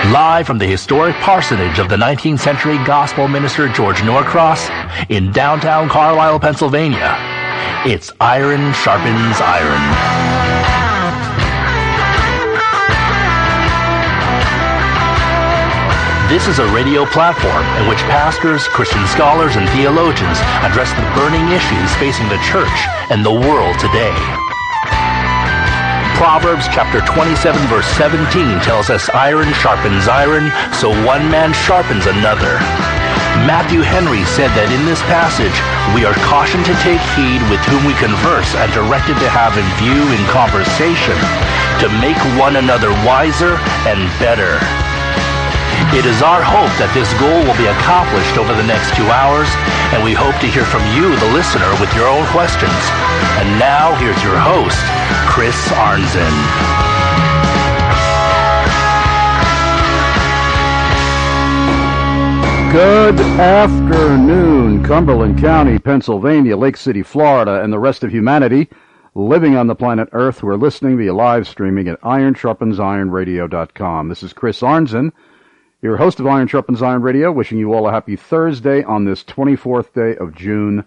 Live from the historic parsonage of the 19th century gospel minister George Norcross in downtown Carlisle, Pennsylvania, it's Iron Sharpens Iron. This is a radio platform in which pastors, Christian scholars, and theologians address the burning issues facing the church and the world today. Proverbs chapter 27 verse 17 tells us iron sharpens iron, so one man sharpens another. Matthew Henry said that in this passage, we are cautioned to take heed with whom we converse and directed to have in view in conversation to make one another wiser and better. It is our hope that this goal will be accomplished over the next 2 hours, and we hope to hear from you, the listener, with your own questions. And now, here's your host, Chris Arnzen. Good afternoon, Cumberland County, Pennsylvania, Lake City, Florida, and the rest of humanity living on the planet Earth who are listening via live streaming at IronSharpensIronRadio.com. This is Chris Arnzen, your host of Iron Sharpens Iron Radio, wishing you all a happy Thursday on this 24th day of June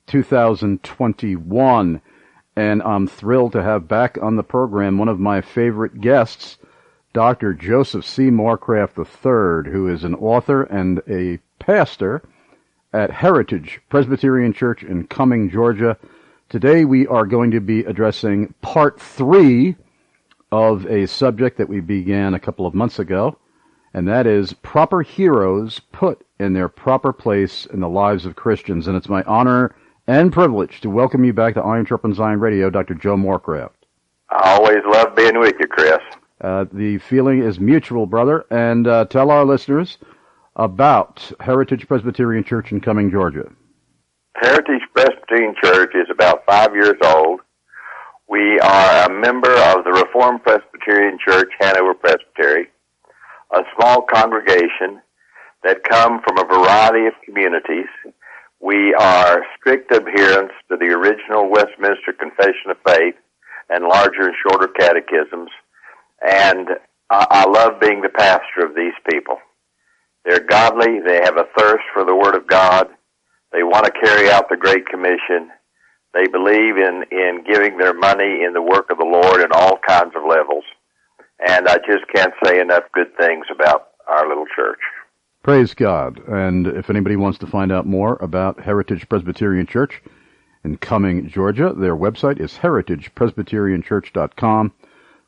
2021. And I'm thrilled to have back on the program one of my favorite guests, Dr. Joseph C. Morecraft III, who is an author and a pastor at Heritage Presbyterian Church in Cumming, Georgia. Today we are going to be addressing part 3 of a subject that we began a couple of months ago, and that is proper heroes put in their proper place in the lives of Christians. And it's my honor and privilege to welcome you back to Iron Sharpens Iron Radio, Dr. Joe Morecraft. I always love being with you, Chris. The feeling is mutual, brother. And tell our listeners about Heritage Presbyterian Church in Cumming, Georgia. Heritage Presbyterian Church is about 5 years old. We are a member of the Reformed Presbyterian Church, Hanover Presbytery, a small congregation that come from a variety of communities. We are strict adherents to the original Westminster Confession of Faith and larger and shorter catechisms, and I love being the pastor of these people. They're godly, they have a thirst for the Word of God, they want to carry out the Great Commission, they believe in giving their money in the work of the Lord in all kinds of levels, and I just can't say enough good things about our little church. Praise God. And if anybody wants to find out more about Heritage Presbyterian Church in Cumming, Georgia, their website is heritagepresbyterianchurch.com,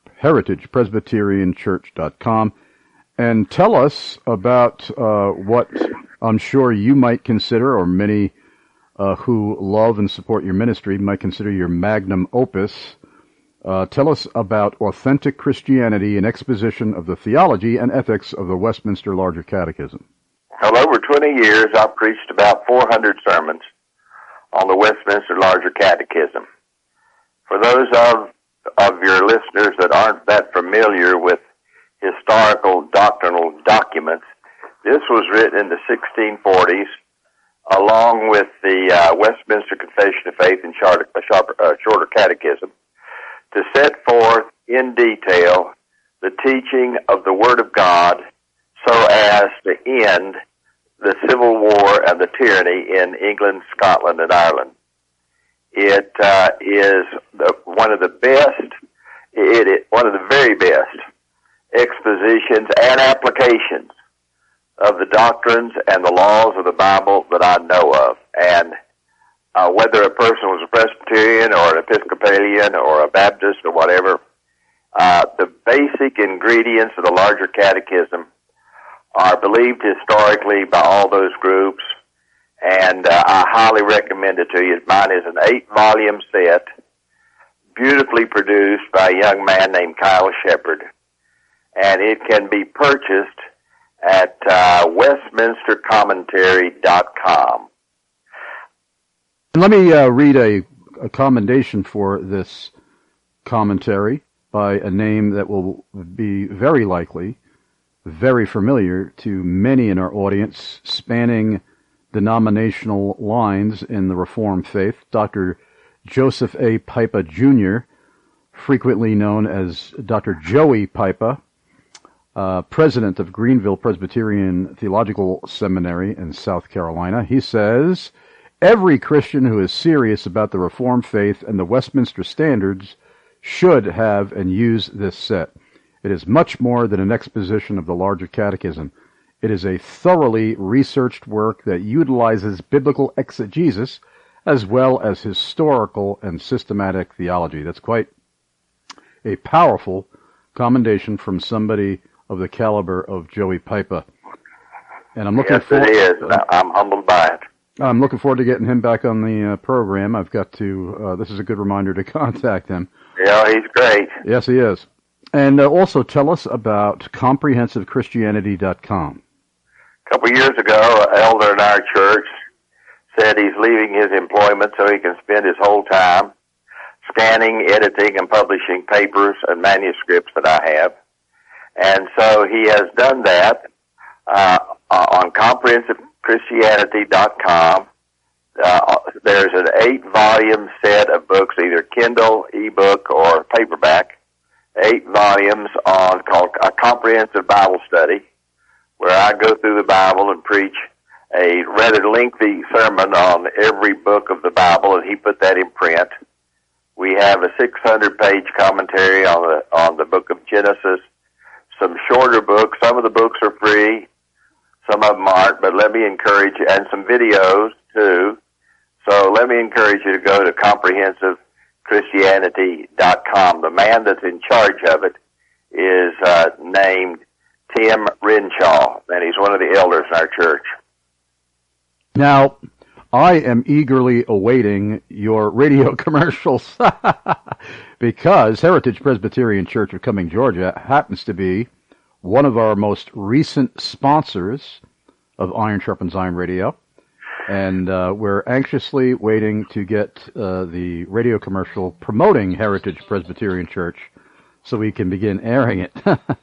heritagepresbyterianchurch.com. And tell us about what I'm sure you might consider, or many who love and support your ministry might consider your magnum opus. Tell us about Authentic Christianity, an exposition of the theology and ethics of the Westminster Larger Catechism. Well, over 20 years, I've preached about 400 sermons on the Westminster Larger Catechism. For those of your listeners that aren't that familiar with historical doctrinal documents, this was written in the 1640s, along with the Westminster Confession of Faith and Shorter Catechism, to set forth in detail the teaching of the Word of God so as to end the Civil War and the tyranny in England, Scotland, and Ireland. It is one of the very best expositions and applications of the doctrines and the laws of the Bible that I know of. And whether a person was a Presbyterian or an Episcopalian or a Baptist or whatever, the basic ingredients of the Larger Catechism are believed historically by all those groups, and I highly recommend it to you. Mine is an 8-volume set, beautifully produced by a young man named Kyle Shepard, and it can be purchased at westminstercommentary.com. Let me read a commendation for this commentary by a name that will be very likely very familiar to many in our audience, spanning denominational lines in the Reformed faith, Dr. Joseph A. Pipa, Jr., frequently known as Dr. Joey Pipa. president of Greenville Presbyterian Theological Seminary in South Carolina. He says, every Christian who is serious about the Reformed faith and the Westminster Standards should have and use this set. It is much more than an exposition of the larger catechism. It is a thoroughly researched work that utilizes biblical exegesis as well as historical and systematic theology. That's quite a powerful commendation from somebody of the caliber of Joey Pipa. And I'm looking forward. Yes, it is. I'm humbled by it. I'm looking forward to getting him back on the program. I've got to, this is a good reminder to contact him. Yeah, he's great. Yes, he is. And also tell us about comprehensivechristianity.com. A couple of years ago, an elder in our church said he's leaving his employment so he can spend his whole time scanning, editing, and publishing papers and manuscripts that I have. And so he has done that on comprehensivechristianity.com. There's an 8-volume set of books, either Kindle, ebook, or paperback. 8 volumes called A Comprehensive Bible Study, where I go through the Bible and preach a rather lengthy sermon on every book of the Bible, and he put that in print. We have a 600-page commentary on the book of Genesis, some shorter books. Some of the books are free, some of them aren't, but let me encourage you, and some videos too. So let me encourage you to go to comprehensivechristianity.com. The man that's in charge of it is named Tim Renshaw, and he's one of the elders in our church. Now, I am eagerly awaiting your radio commercials because Heritage Presbyterian Church of Cumming, Georgia happens to be one of our most recent sponsors of Iron Sharpens Iron Radio, and we're anxiously waiting to get the radio commercial promoting Heritage Presbyterian Church so we can begin airing it.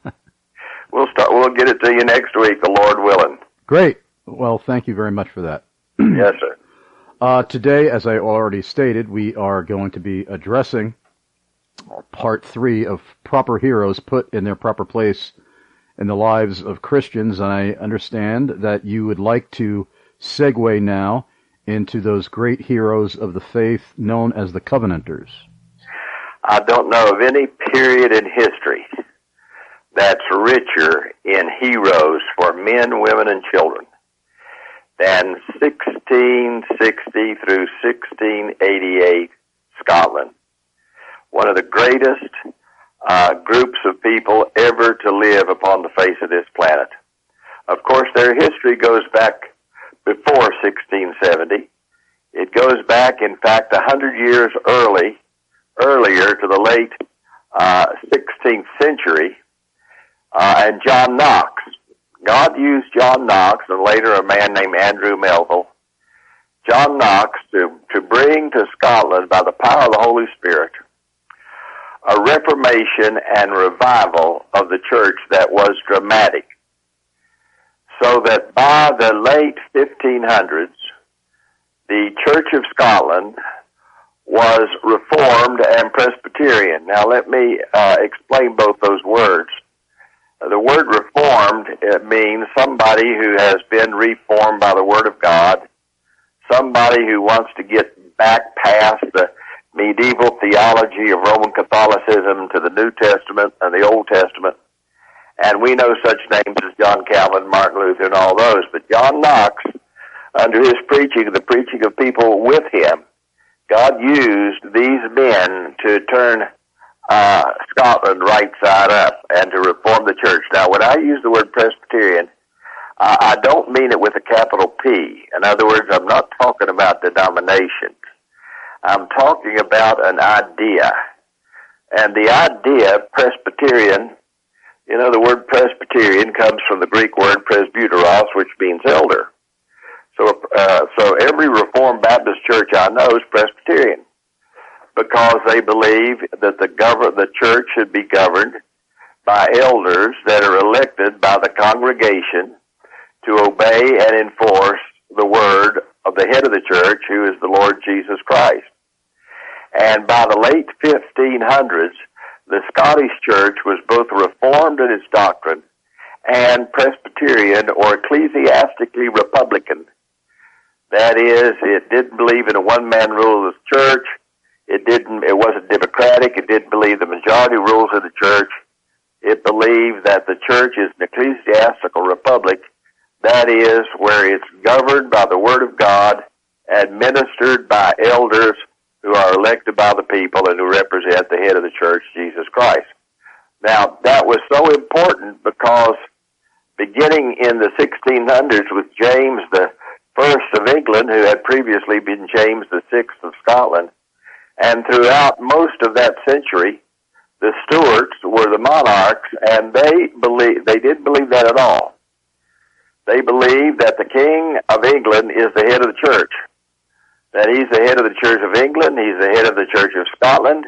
We'll get it to you next week, the Lord willing. Great. Well, thank you very much for that. Yes, sir. Today, as I already stated, we are going to be addressing part 3 of proper heroes put in their proper place in the lives of Christians. And I understand that you would like to segue now into those great heroes of the faith known as the Covenanters. I don't know of any period in history that's richer in heroes for men, women, and children than 1660 through 1688 Scotland. One of the greatest groups of people ever to live upon the face of this planet. Of course, their history goes back before 1670. It goes back, in fact, 100 years earlier to the late 16th century, and John Knox. God used John Knox, and later a man named Andrew Melville, John Knox, to bring to Scotland, by the power of the Holy Spirit, a reformation and revival of the church that was dramatic. So that by the late 1500s, the Church of Scotland was Reformed and Presbyterian. Now let me explain both those words. The word reformed, it means somebody who has been reformed by the Word of God, somebody who wants to get back past the medieval theology of Roman Catholicism to the New Testament and the Old Testament. And we know such names as John Calvin, Martin Luther, and all those. But John Knox, under his preaching, the preaching of people with him, God used these men to turn Scotland right side up and to reform the church. Now, when I use the word Presbyterian, I don't mean it with a capital P. In other words, I'm not talking about denominations. I'm talking about an idea. And the idea, Presbyterian, the word Presbyterian comes from the Greek word presbyteros, which means elder. So every Reformed Baptist church I know is Presbyterian, because they believe that the church should be governed by elders that are elected by the congregation to obey and enforce the word of the head of the church, who is the Lord Jesus Christ. And by the late 1500s, the Scottish church was both reformed in its doctrine and Presbyterian, or ecclesiastically Republican. That is, it didn't believe in a one-man rule of the church. It wasn't democratic. It didn't believe the majority rules of the church. It believed that the church is an ecclesiastical republic. That is, where it's governed by the Word of God, administered by elders who are elected by the people and who represent the head of the church, Jesus Christ. Now, that was so important because beginning in the 1600s with James the First of England, who had previously been James the Sixth of Scotland, and throughout most of that century, the Stuarts were the monarchs, and they didn't believe that at all. They believed that the King of England is the head of the church, that he's the head of the Church of England, he's the head of the Church of Scotland.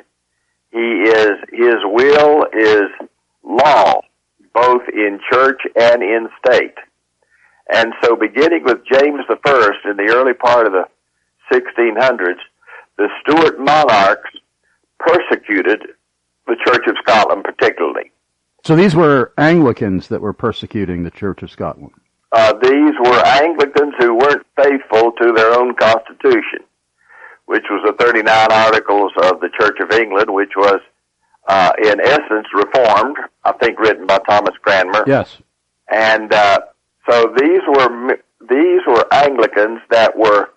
His will is law, both in church and in state. And so beginning with James the First in the early part of the 1600s, the Stuart monarchs persecuted the Church of Scotland particularly. So these were Anglicans that were persecuting the Church of Scotland? These were Anglicans who weren't faithful to their own constitution, which was the 39 Articles of the Church of England, which was, in essence, reformed, I think written by Thomas Cranmer. Yes. And so these were Anglicans that were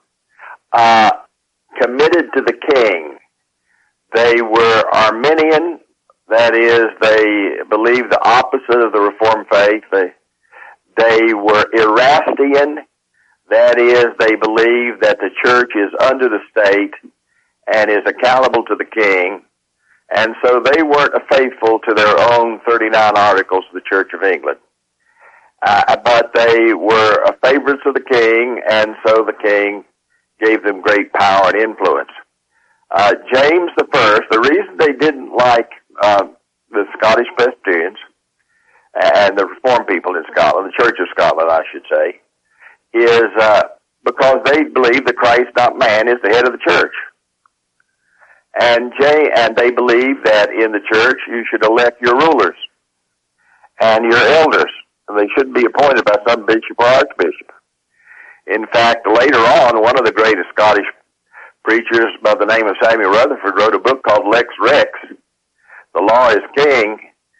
committed to the king. They were Arminian, that is, they believed the opposite of the Reformed faith. They were Erastian, that is, they believed that the church is under the state and is accountable to the king. And so they weren't faithful to their own 39 Articles of the Church of England. But they were favorites of the king, and so the king gave them great power and influence. James the First, the reason they didn't like the Scottish Presbyterians and the Reformed people in Scotland, the Church of Scotland, I should say, is because they believe that Christ, not man, is the head of the church. And they believe that in the church you should elect your rulers and your elders. And they shouldn't be appointed by some bishop or archbishop. In fact, later on, one of the greatest Scottish preachers by the name of Samuel Rutherford wrote a book called Lex Rex, The Law is King,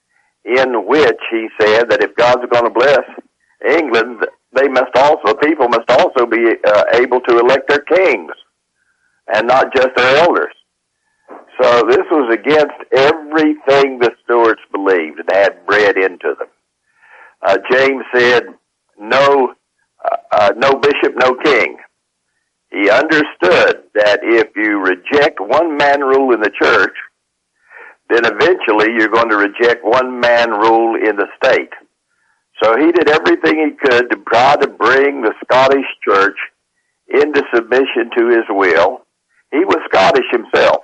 in which he said that if God's going to bless England, people must also be able to elect their kings and not just their elders. So this was against everything the Stuarts believed and had bred into them. James said, no bishop, no king. He understood that if you reject one-man rule in the church, then eventually you're going to reject one-man rule in the state. So he did everything he could to try to bring the Scottish church into submission to his will. He was Scottish himself,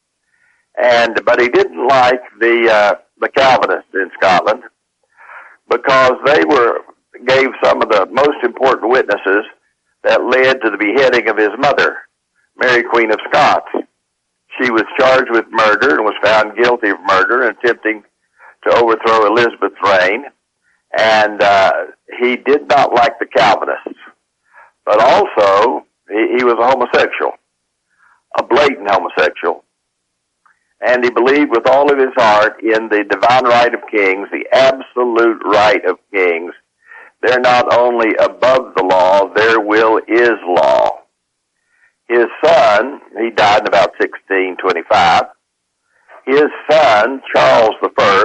but he didn't like the Calvinists in Scotland because they gave some of the most important witnesses that led to the beheading of his mother, Mary Queen of Scots. She was charged with murder and was found guilty of murder and attempting to overthrow Elizabeth's reign. And he did not like the Calvinists. But also, he was a homosexual, a blatant homosexual. And he believed with all of his heart in the divine right of kings, the absolute right of kings. They're not only above the law, their will is law. His son, he died in about 1625, his son, Charles I,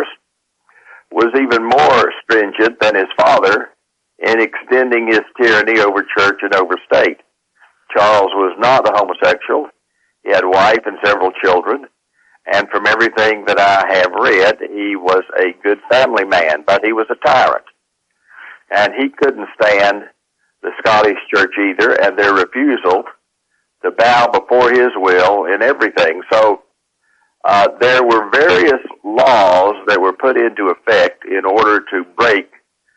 was even more stringent than his father in extending his tyranny over church and over state. Charles was not a homosexual. He had a wife and several children, and from everything that I have read, he was a good family man, but he was a tyrant. And he couldn't stand the Scottish church either, and their refusal to bow before his will in everything. So there were various laws that were put into effect in order to break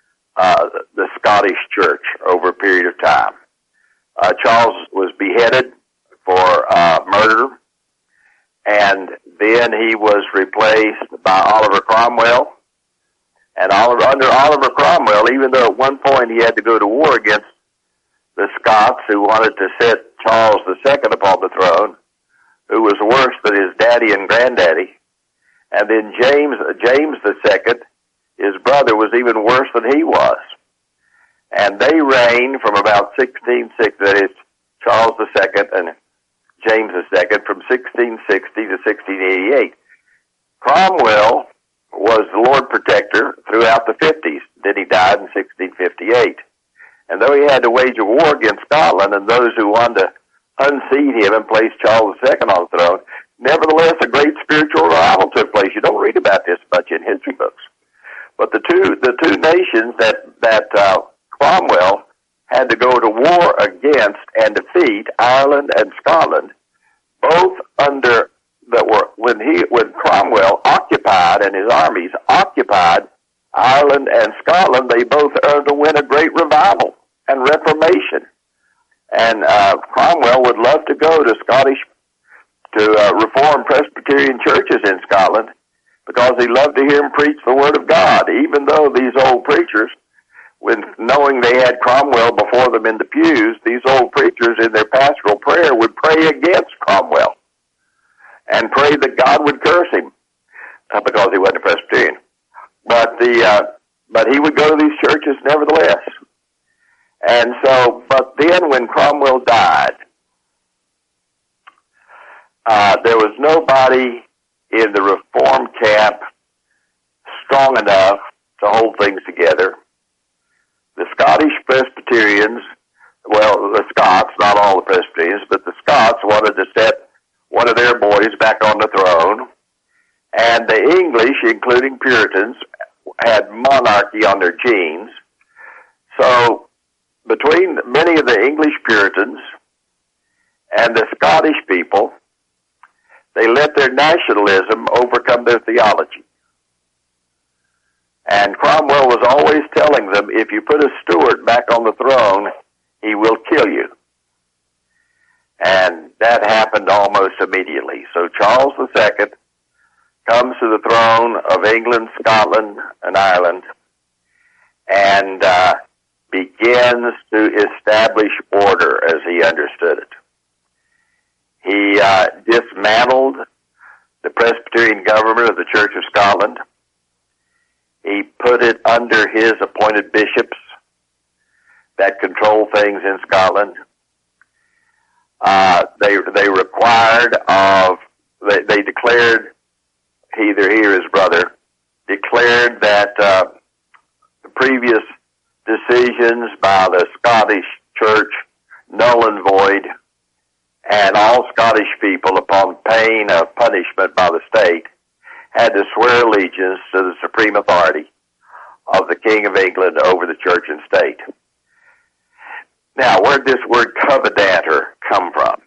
the Scottish church over a period of time. Charles was beheaded for murder, and then he was replaced by Oliver Cromwell, And under Oliver Cromwell, even though at one point he had to go to war against the Scots who wanted to set Charles II upon the throne, who was worse than his daddy and granddaddy, and then James II, his brother, was even worse than he was. And they reigned from about 1660, that is, Charles II and James II, from 1660 to 1688. Cromwell was the Lord Protector throughout the 50s. Then he died in 1658. And though he had to wage a war against Scotland and those who wanted to unseat him and place Charles II on the throne, nevertheless, a great spiritual revival took place. You don't read about this much in history books. But the two nations that Cromwell had to go to war against and defeat, Ireland and Scotland, both under when Cromwell occupied and his armies occupied Ireland and Scotland, they both underwent a great revival and reformation. And Cromwell would love to go to Reformed Presbyterian churches in Scotland because he loved to hear them preach the Word of God, even though these old preachers, knowing they had Cromwell before them in the pews, these old preachers in their pastoral prayer would pray against Cromwell and pray that God would curse him because he wasn't a Presbyterian. But he would go to these churches nevertheless. And so, but then when Cromwell died, there was nobody in the Reformed camp strong enough to hold things together. The Scottish Presbyterians, well, the Scots, not all the Presbyterians, but the Scots wanted to set one of their boys back on the throne. And the English, including Puritans, had monarchy on their genes. So between many of the English Puritans and the Scottish people, they let their nationalism overcome their theology. And Cromwell was always telling them, if you put a Stuart back on the throne, he will kill you. And that happened almost immediately. So Charles II comes to the throne of England, Scotland, and Ireland, and begins to establish order as he understood it. He dismantled the Presbyterian government of the Church of Scotland. He put it under his appointed bishops that control things in Scotland. They declared, either he or his brother, declared that the previous decisions by the Scottish Church null and void, and all Scottish people, upon pain of punishment by the state, had to swear allegiance to the supreme authority of the King of England over the church and state. Now, where did this word covenanter come from?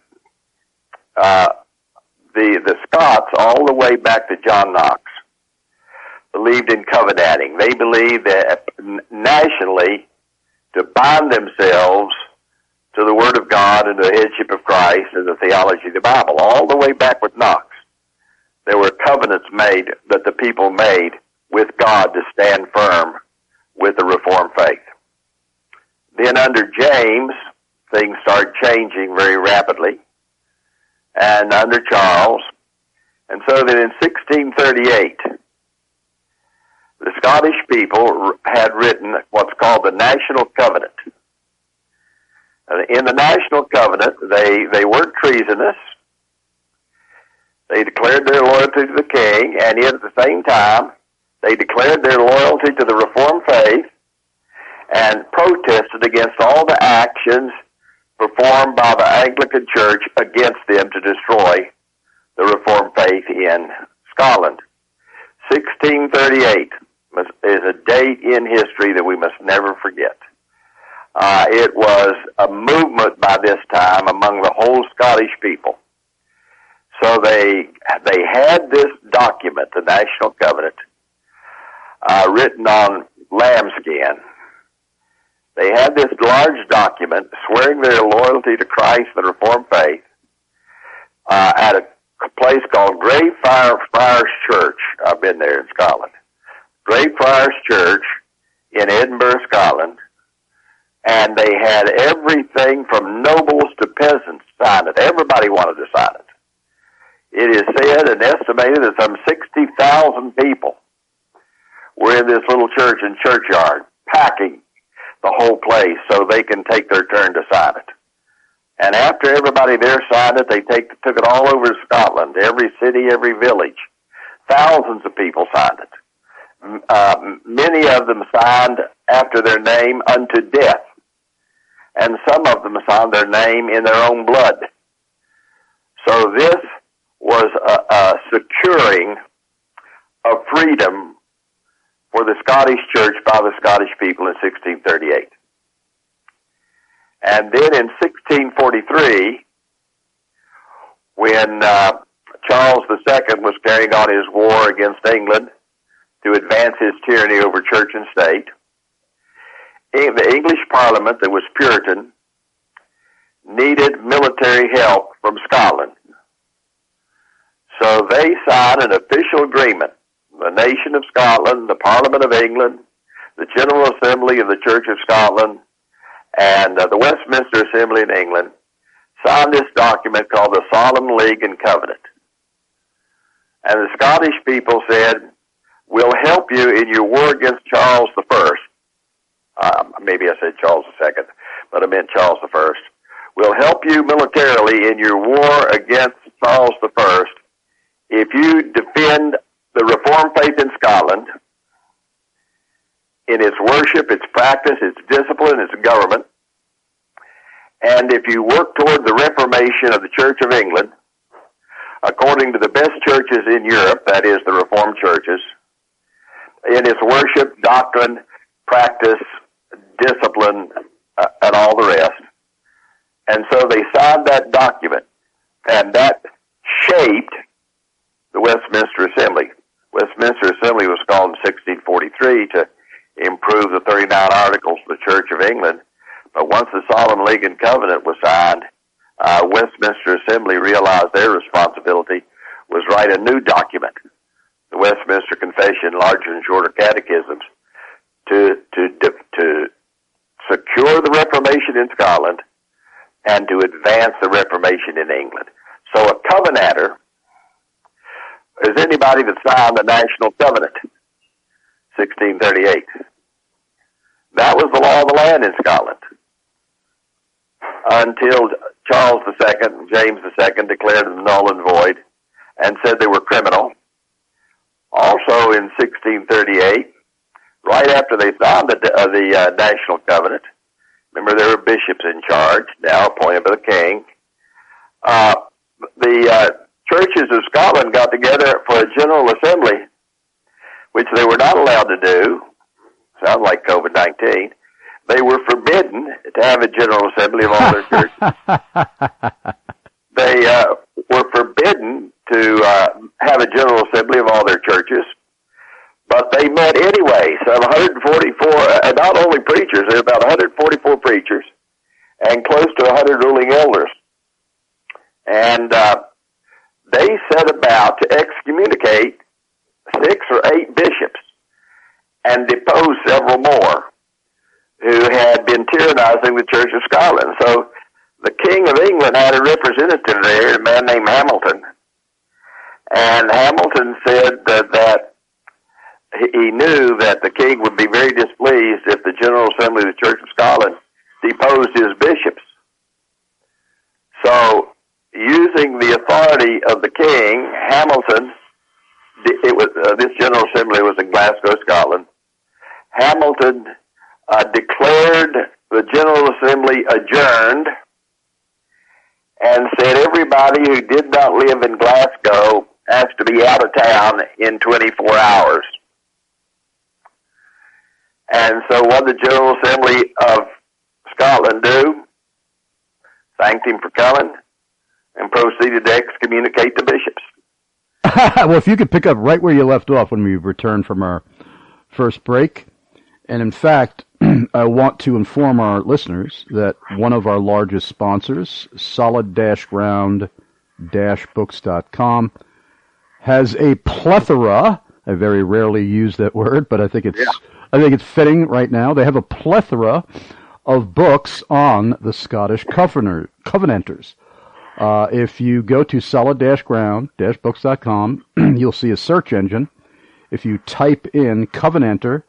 The Scots, all the way back to John Knox, believed in covenanting. They believed that nationally to bind themselves to the Word of God and the headship of Christ and the theology of the Bible. All the way back with Knox, there were covenants made that the people made with God to stand firm with the Reformed faith. Then under James, things started changing very rapidly, and under Charles. And so that in 1638, the Scottish people had written what's called the National Covenant. In the National Covenant, they weren't treasonous. They declared their loyalty to the king, and yet at the same time, they declared their loyalty to the Reformed faith and protested against all the actions performed by the Anglican Church against them to destroy the Reformed faith in Scotland. 1638 is a date in history that we must never forget. It was a movement by this time among the whole Scottish people. So they had this document, the National Covenant, written on lambskin. They had this large document swearing their loyalty to Christ and the Reformed faith at a place called Greyfriars Church. I've been there in Scotland. Greyfriars Church in Edinburgh, Scotland, and they had everything from nobles to peasants sign it. Everybody wanted to sign it. It is said and estimated that some 60,000 people were in this little church and churchyard, packing the whole place so they can take their turn to sign it. And after everybody there signed it, they took it all over Scotland, every city, every village. Thousands of people signed it. Many of them signed after their name unto death, and some of them signed their name in their own blood. So this was a securing of freedom for the Scottish Church by the Scottish people in 1638. And then in 1643, when Charles II was carrying on his war against England to advance his tyranny over church and state, the English Parliament, that was Puritan, needed military help from Scotland. So they signed an official agreement. The nation of Scotland, the Parliament of England, the General Assembly of the Church of Scotland, and the Westminster Assembly in England signed this document called the Solemn League and Covenant. And the Scottish people said, we'll help you in your war against Charles I. Maybe I said Charles II, but I meant Charles I. We'll help you militarily in your war against Charles I if you defend the Reformed faith in Scotland in its worship, its practice, its discipline, its government, and if you work toward the reformation of the Church of England according to the best churches in Europe, that is, the Reformed churches, in its worship, doctrine, practice, discipline, and all the rest. And so they signed that document, and that shaped the Westminster Assembly. Westminster Assembly was called in 1643 to improve the 39 Articles of the Church of England. But once the Solemn League and Covenant was signed, Westminster Assembly realized their responsibility was write a new document, the Westminster Confession, larger and shorter catechisms, to secure the Reformation in Scotland and to advance the Reformation in England. So a covenanter is anybody that signed the National Covenant, 1638. That was the law of the land in Scotland until Charles II and James II declared them null and void and said they were criminal. Also in 1638, right after they signed the National Covenant, remember there were bishops in charge, now appointed by the king, the churches of Scotland got together for a General Assembly, which they were not allowed to do. Sounds like COVID-19. They were forbidden to have a General Assembly of all their churches. They were forbidden to have a General Assembly of all their churches, but they met anyway. So 144, not only preachers, there were about 144 preachers and close to 100 ruling elders. And they set about to excommunicate 6 or 8 bishops and depose several more who had been tyrannizing the Church of Scotland. So the King of England had a representative there, a man named Hamilton. And Hamilton said that he knew that the king would be very displeased if the General Assembly of the Church of Scotland deposed his bishops. So, using the authority of the king, Hamilton, this General Assembly was in Glasgow, Scotland, Hamilton declared the General Assembly adjourned and said everybody who did not live in Glasgow has to be out of town in 24 hours. And so what did the General Assembly of Scotland do? Thanked him for coming and proceeded to excommunicate the bishops. Well, if you could pick up right where you left off when we returned from our first break. And in fact, I want to inform our listeners that one of our largest sponsors, solid-ground-books.com, has a plethora I very rarely use that word, but I think it's fitting right now. They have a plethora of books on the Scottish Covenanters. If you go to solid-ground-books.com, you'll see a search engine. If you type in Covenanter,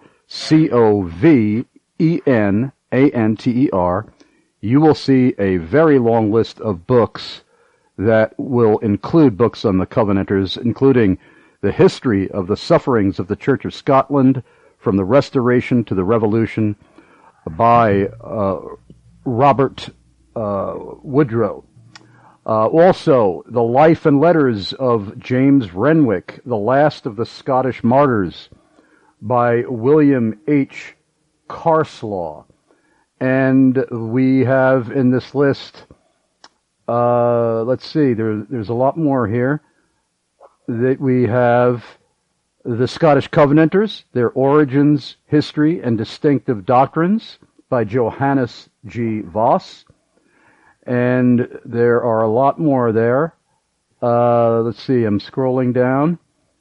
Covenanter, you will see a very long list of books that will include books on the Covenanters, including the history of the sufferings of the Church of Scotland from the Restoration to the Revolution by Robert Woodrow. Also, the life and letters of James Renwick, the last of the Scottish martyrs, by William H. Carslaw. And we have in this list, let's see, there's a lot more here. That we have the Scottish Covenanters, their origins, history, and distinctive doctrines by Johannes G. Voss. And there are a lot more there. Let's see, I'm scrolling down.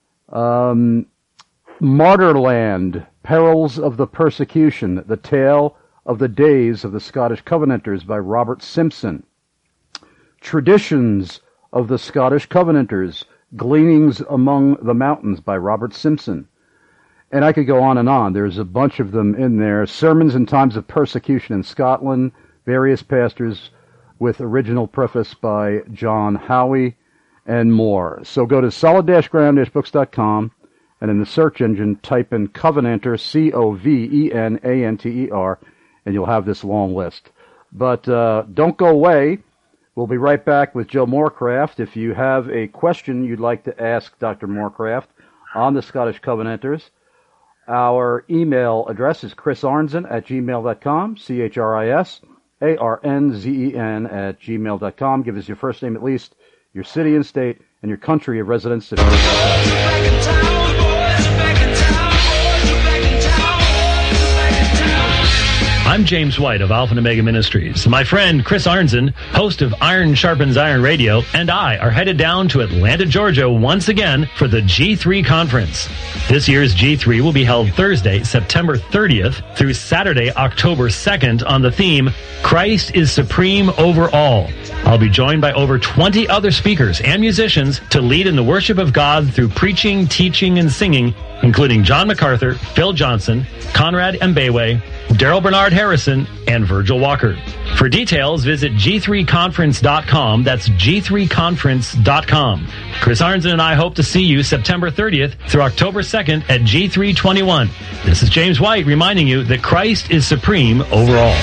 Martyrland, Perils of the Persecution, The Tale of the Days of the Scottish Covenanters by Robert Simpson. Traditions of the Scottish Covenanters, Gleanings Among the Mountains by Robert Simpson. And I could go on and on. There's a bunch of them in there. Sermons in Times of Persecution in Scotland, various pastors with original preface by John Howie, and more. So go to solid-ground-books.com, and in the search engine, type in Covenanter, Covenanter, and you'll have this long list. But don't go away. We'll be right back with Joe Morecraft. If you have a question you'd like to ask Dr. Morecraft on the Scottish Covenanters, our email address is chrisarnzen@gmail.com, CHRISARNZEN@gmail.com. Give us your first name at least, your city and state, and your country of residence. I'm James White of Alpha and Omega Ministries. My friend Chris Arnzen, host of Iron Sharpens Iron Radio, and I are headed down to Atlanta, Georgia once again for the G3 Conference. This year's G3 will be held Thursday, September 30th through Saturday, October 2nd on the theme, Christ is Supreme Over All. I'll be joined by over 20 other speakers and musicians to lead in the worship of God through preaching, teaching, and singing, including John MacArthur, Phil Johnson, Conrad Mbewe, Daryl Bernard Harrison, and Virgil Walker. For details, visit g3conference.com. That's g3conference.com. Chris Arnzen and I hope to see you September 30th through October 2nd at G321. This is James White reminding you that Christ is supreme over all.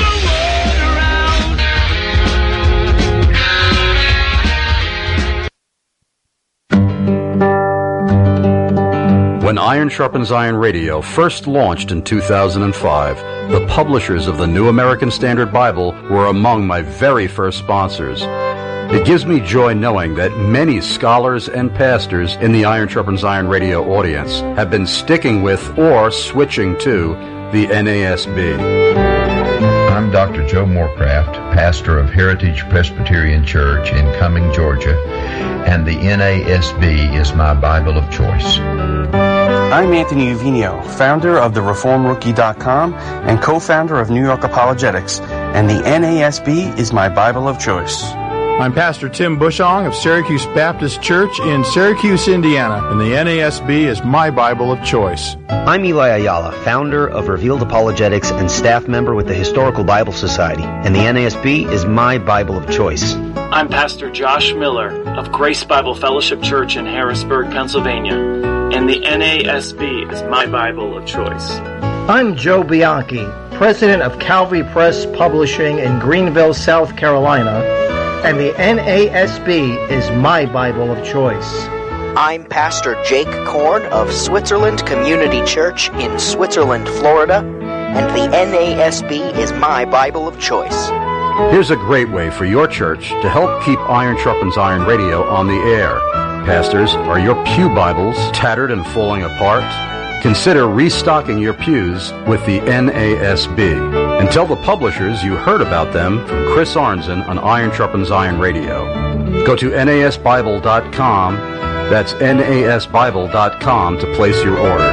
When Iron Sharpens Iron Radio first launched in 2005, the publishers of the New American Standard Bible were among my very first sponsors. It gives me joy knowing that many scholars and pastors in the Iron Sharpens Iron Radio audience have been sticking with or switching to the NASB. I'm Dr. Joe Morecraft, pastor of Heritage Presbyterian Church in Cumming, Georgia, and the NASB is my Bible of choice. I'm Anthony Uvino, founder of TheReformRookie.com and co-founder of New York Apologetics, and the NASB is my Bible of choice. I'm Pastor Tim Bushong of Syracuse Baptist Church in Syracuse, Indiana, and the NASB is my Bible of choice. I'm Eli Ayala, founder of Revealed Apologetics and staff member with the Historical Bible Society, and the NASB is my Bible of choice. I'm Pastor Josh Miller of Grace Bible Fellowship Church in Harrisburg, Pennsylvania, and the NASB is my Bible of choice. I'm Joe Bianchi, president of Calvary Press Publishing in Greenville, South Carolina, and the NASB is my Bible of choice. I'm Pastor Jake Korn of Switzerland Community Church in Switzerland, Florida, and the NASB is my Bible of choice. Here's a great way for your church to help keep Iron Sharpens Iron Radio on the air. Pastors, are your pew Bibles tattered and falling apart? Consider restocking your pews with the NASB. And tell the publishers you heard about them from Chris Arnzen on Iron Sharpens Iron Radio. Go to nasbible.com That's nasbible.com to place your order.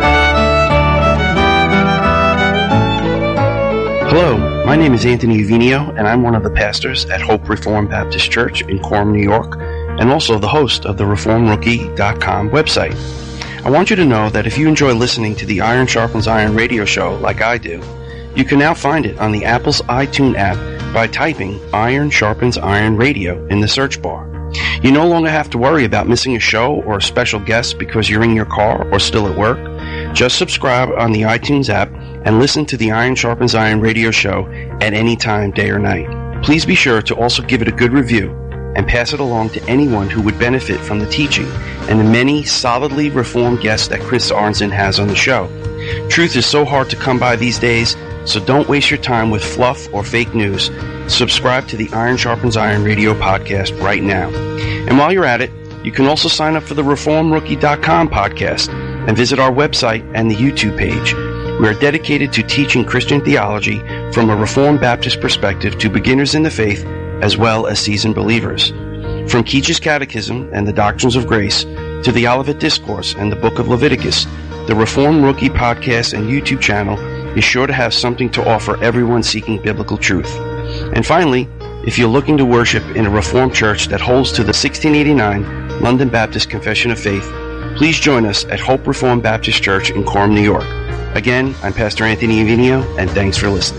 Hello, my name is Anthony Uvinio, and I'm one of the pastors at Hope Reformed Baptist Church in Quorum, New York, and also the host of the ReformRookie.com website. I want you to know that if you enjoy listening to the Iron Sharpens Iron radio show like I do, you can now find it on the Apple's iTunes app by typing Iron Sharpens Iron Radio in the search bar. You no longer have to worry about missing a show or a special guest because you're in your car or still at work. Just subscribe on the iTunes app and listen to the Iron Sharpens Iron radio show at any time, day or night. Please be sure to also give it a good review and pass it along to anyone who would benefit from the teaching and the many solidly reformed guests that Chris Arnzen has on the show. Truth is so hard to come by these days, so don't waste your time with fluff or fake news. Subscribe to the Iron Sharpens Iron radio podcast right now. And while you're at it, you can also sign up for the ReformRookie.com podcast and visit our website and the YouTube page. We are dedicated to teaching Christian theology from a Reformed Baptist perspective to beginners in the faith as well as seasoned believers. From Keach's Catechism and the Doctrines of Grace to the Olivet Discourse and the Book of Leviticus, the Reformed Rookie podcast and YouTube channel is sure to have something to offer everyone seeking biblical truth. And finally, if you're looking to worship in a Reformed church that holds to the 1689 London Baptist Confession of Faith, please join us at Hope Reformed Baptist Church in Quorum, New York. Again, I'm Pastor Anthony Uvinio, and thanks for listening.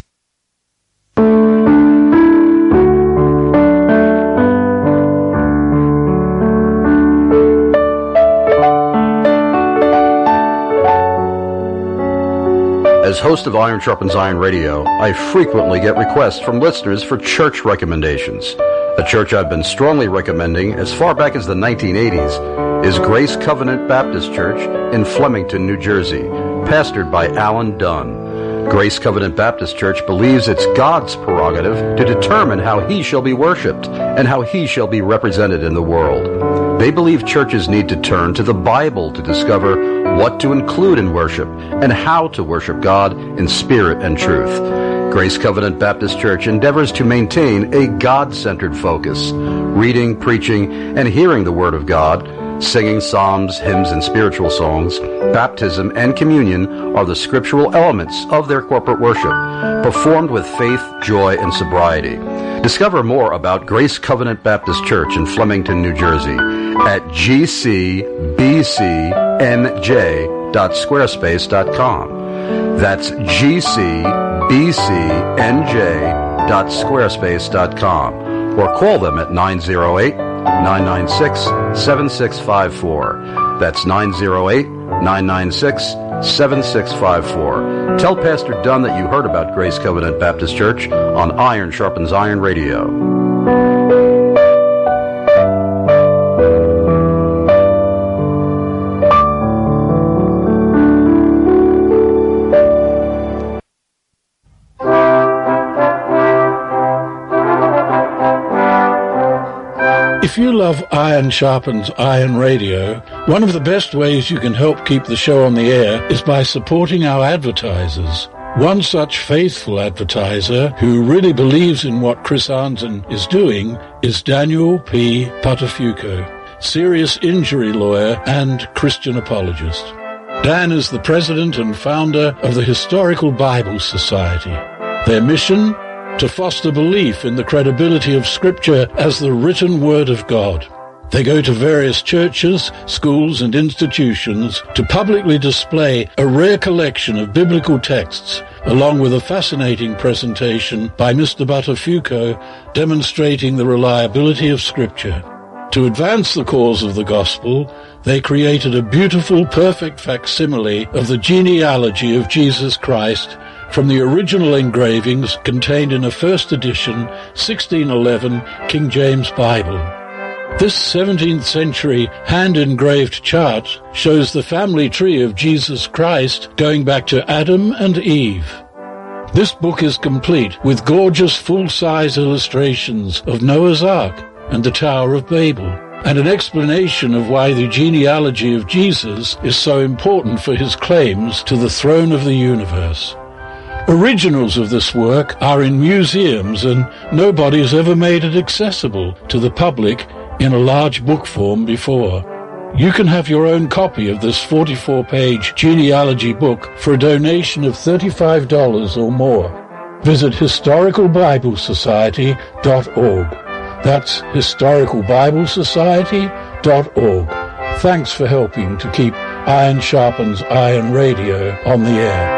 As host of Iron Sharpens Iron Radio, I frequently get requests from listeners for church recommendations. A church I've been strongly recommending as far back as the 1980s is Grace Covenant Baptist Church in Flemington, New Jersey, pastored by Alan Dunn. Grace Covenant Baptist Church believes it's God's prerogative to determine how He shall be worshipped and how He shall be represented in the world. They believe churches need to turn to the Bible to discover what to include in worship and how to worship God in spirit and truth. Grace Covenant Baptist Church endeavors to maintain a God-centered focus, reading, preaching, and hearing the Word of God. Singing psalms, hymns, and spiritual songs, baptism, and communion are the scriptural elements of their corporate worship, performed with faith, joy, and sobriety. Discover more about Grace Covenant Baptist Church in Flemington, New Jersey at gcbcnj.squarespace.com. That's gcbcnj.squarespace.com, or call them at 908-996-7654. That's 908-996-7654. Tell Pastor Dunn that you heard about Grace Covenant Baptist Church on Iron Sharpens Iron Radio. If you love Iron Sharpens Iron Radio, one of the best ways you can help keep the show on the air is by supporting our advertisers. One such faithful advertiser who really believes in what Chris Arnzen is doing is Daniel P. Patafuco, serious injury lawyer and Christian apologist. Dan is the president and founder of the Historical Bible Society. Their mission? To foster belief in the credibility of Scripture as the written Word of God. They go to various churches, schools, and institutions to publicly display a rare collection of biblical texts, along with a fascinating presentation by Mr. Buttafuoco demonstrating the reliability of Scripture. To advance the cause of the gospel, they created a beautiful, perfect facsimile of the genealogy of Jesus Christ from the original engravings contained in a first edition 1611 King James Bible. This 17th century hand-engraved chart shows the family tree of Jesus Christ going back to Adam and Eve. This book is complete with gorgeous full-size illustrations of Noah's Ark and the Tower of Babel, and an explanation of why the genealogy of Jesus is so important for his claims to the throne of the universe. Originals of this work are in museums, and nobody has ever made it accessible to the public in a large book form before. You can have your own copy of this 44-page genealogy book for a donation of $35 or more. Visit historicalbiblesociety.org. That's historicalbiblesociety.org. Thanks for helping to keep Iron Sharpens Iron Radio on the air.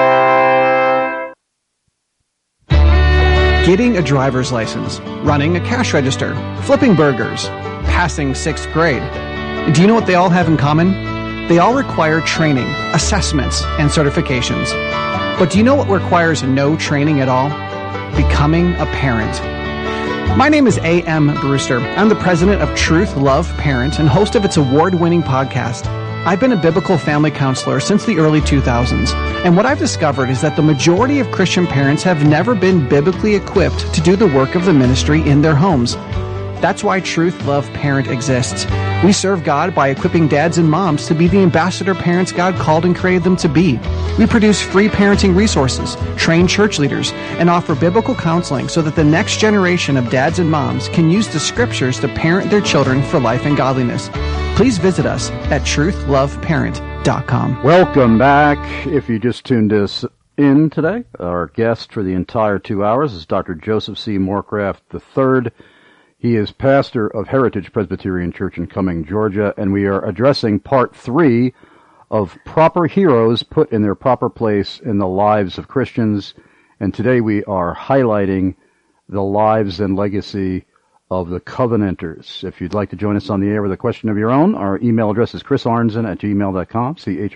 Getting a driver's license, running a cash register, flipping burgers, passing 6th grade. Do you know what they all have in common? They all require training, assessments, and certifications. But do you know what requires no training at all? Becoming a parent. My name is A.M. Brewster. I'm the president of Truth, Love, Parent, and host of its award-winning podcast. I've been a biblical family counselor since the early 2000s, and what I've discovered is that the majority of Christian parents have never been biblically equipped to do the work of the ministry in their homes. That's why Truth, Love, Parent exists. We serve God by equipping dads and moms to be the ambassador parents God called and created them to be. We produce free parenting resources, train church leaders, and offer biblical counseling so that the next generation of dads and moms can use the scriptures to parent their children for life and godliness. Please visit us at truthloveparent.com. Welcome back. If you just tuned us in today, our guest for the entire 2 hours is Dr. Joseph C. Morecraft III. He is pastor of Heritage Presbyterian Church in Cumming, Georgia, and we are addressing part 3 of proper heroes put in their proper place in the lives of Christians. And today we are highlighting the lives and legacy of the Covenanters. If you'd like to join us on the air with a question of your own, our email address is chrisarnzen@gmail.com,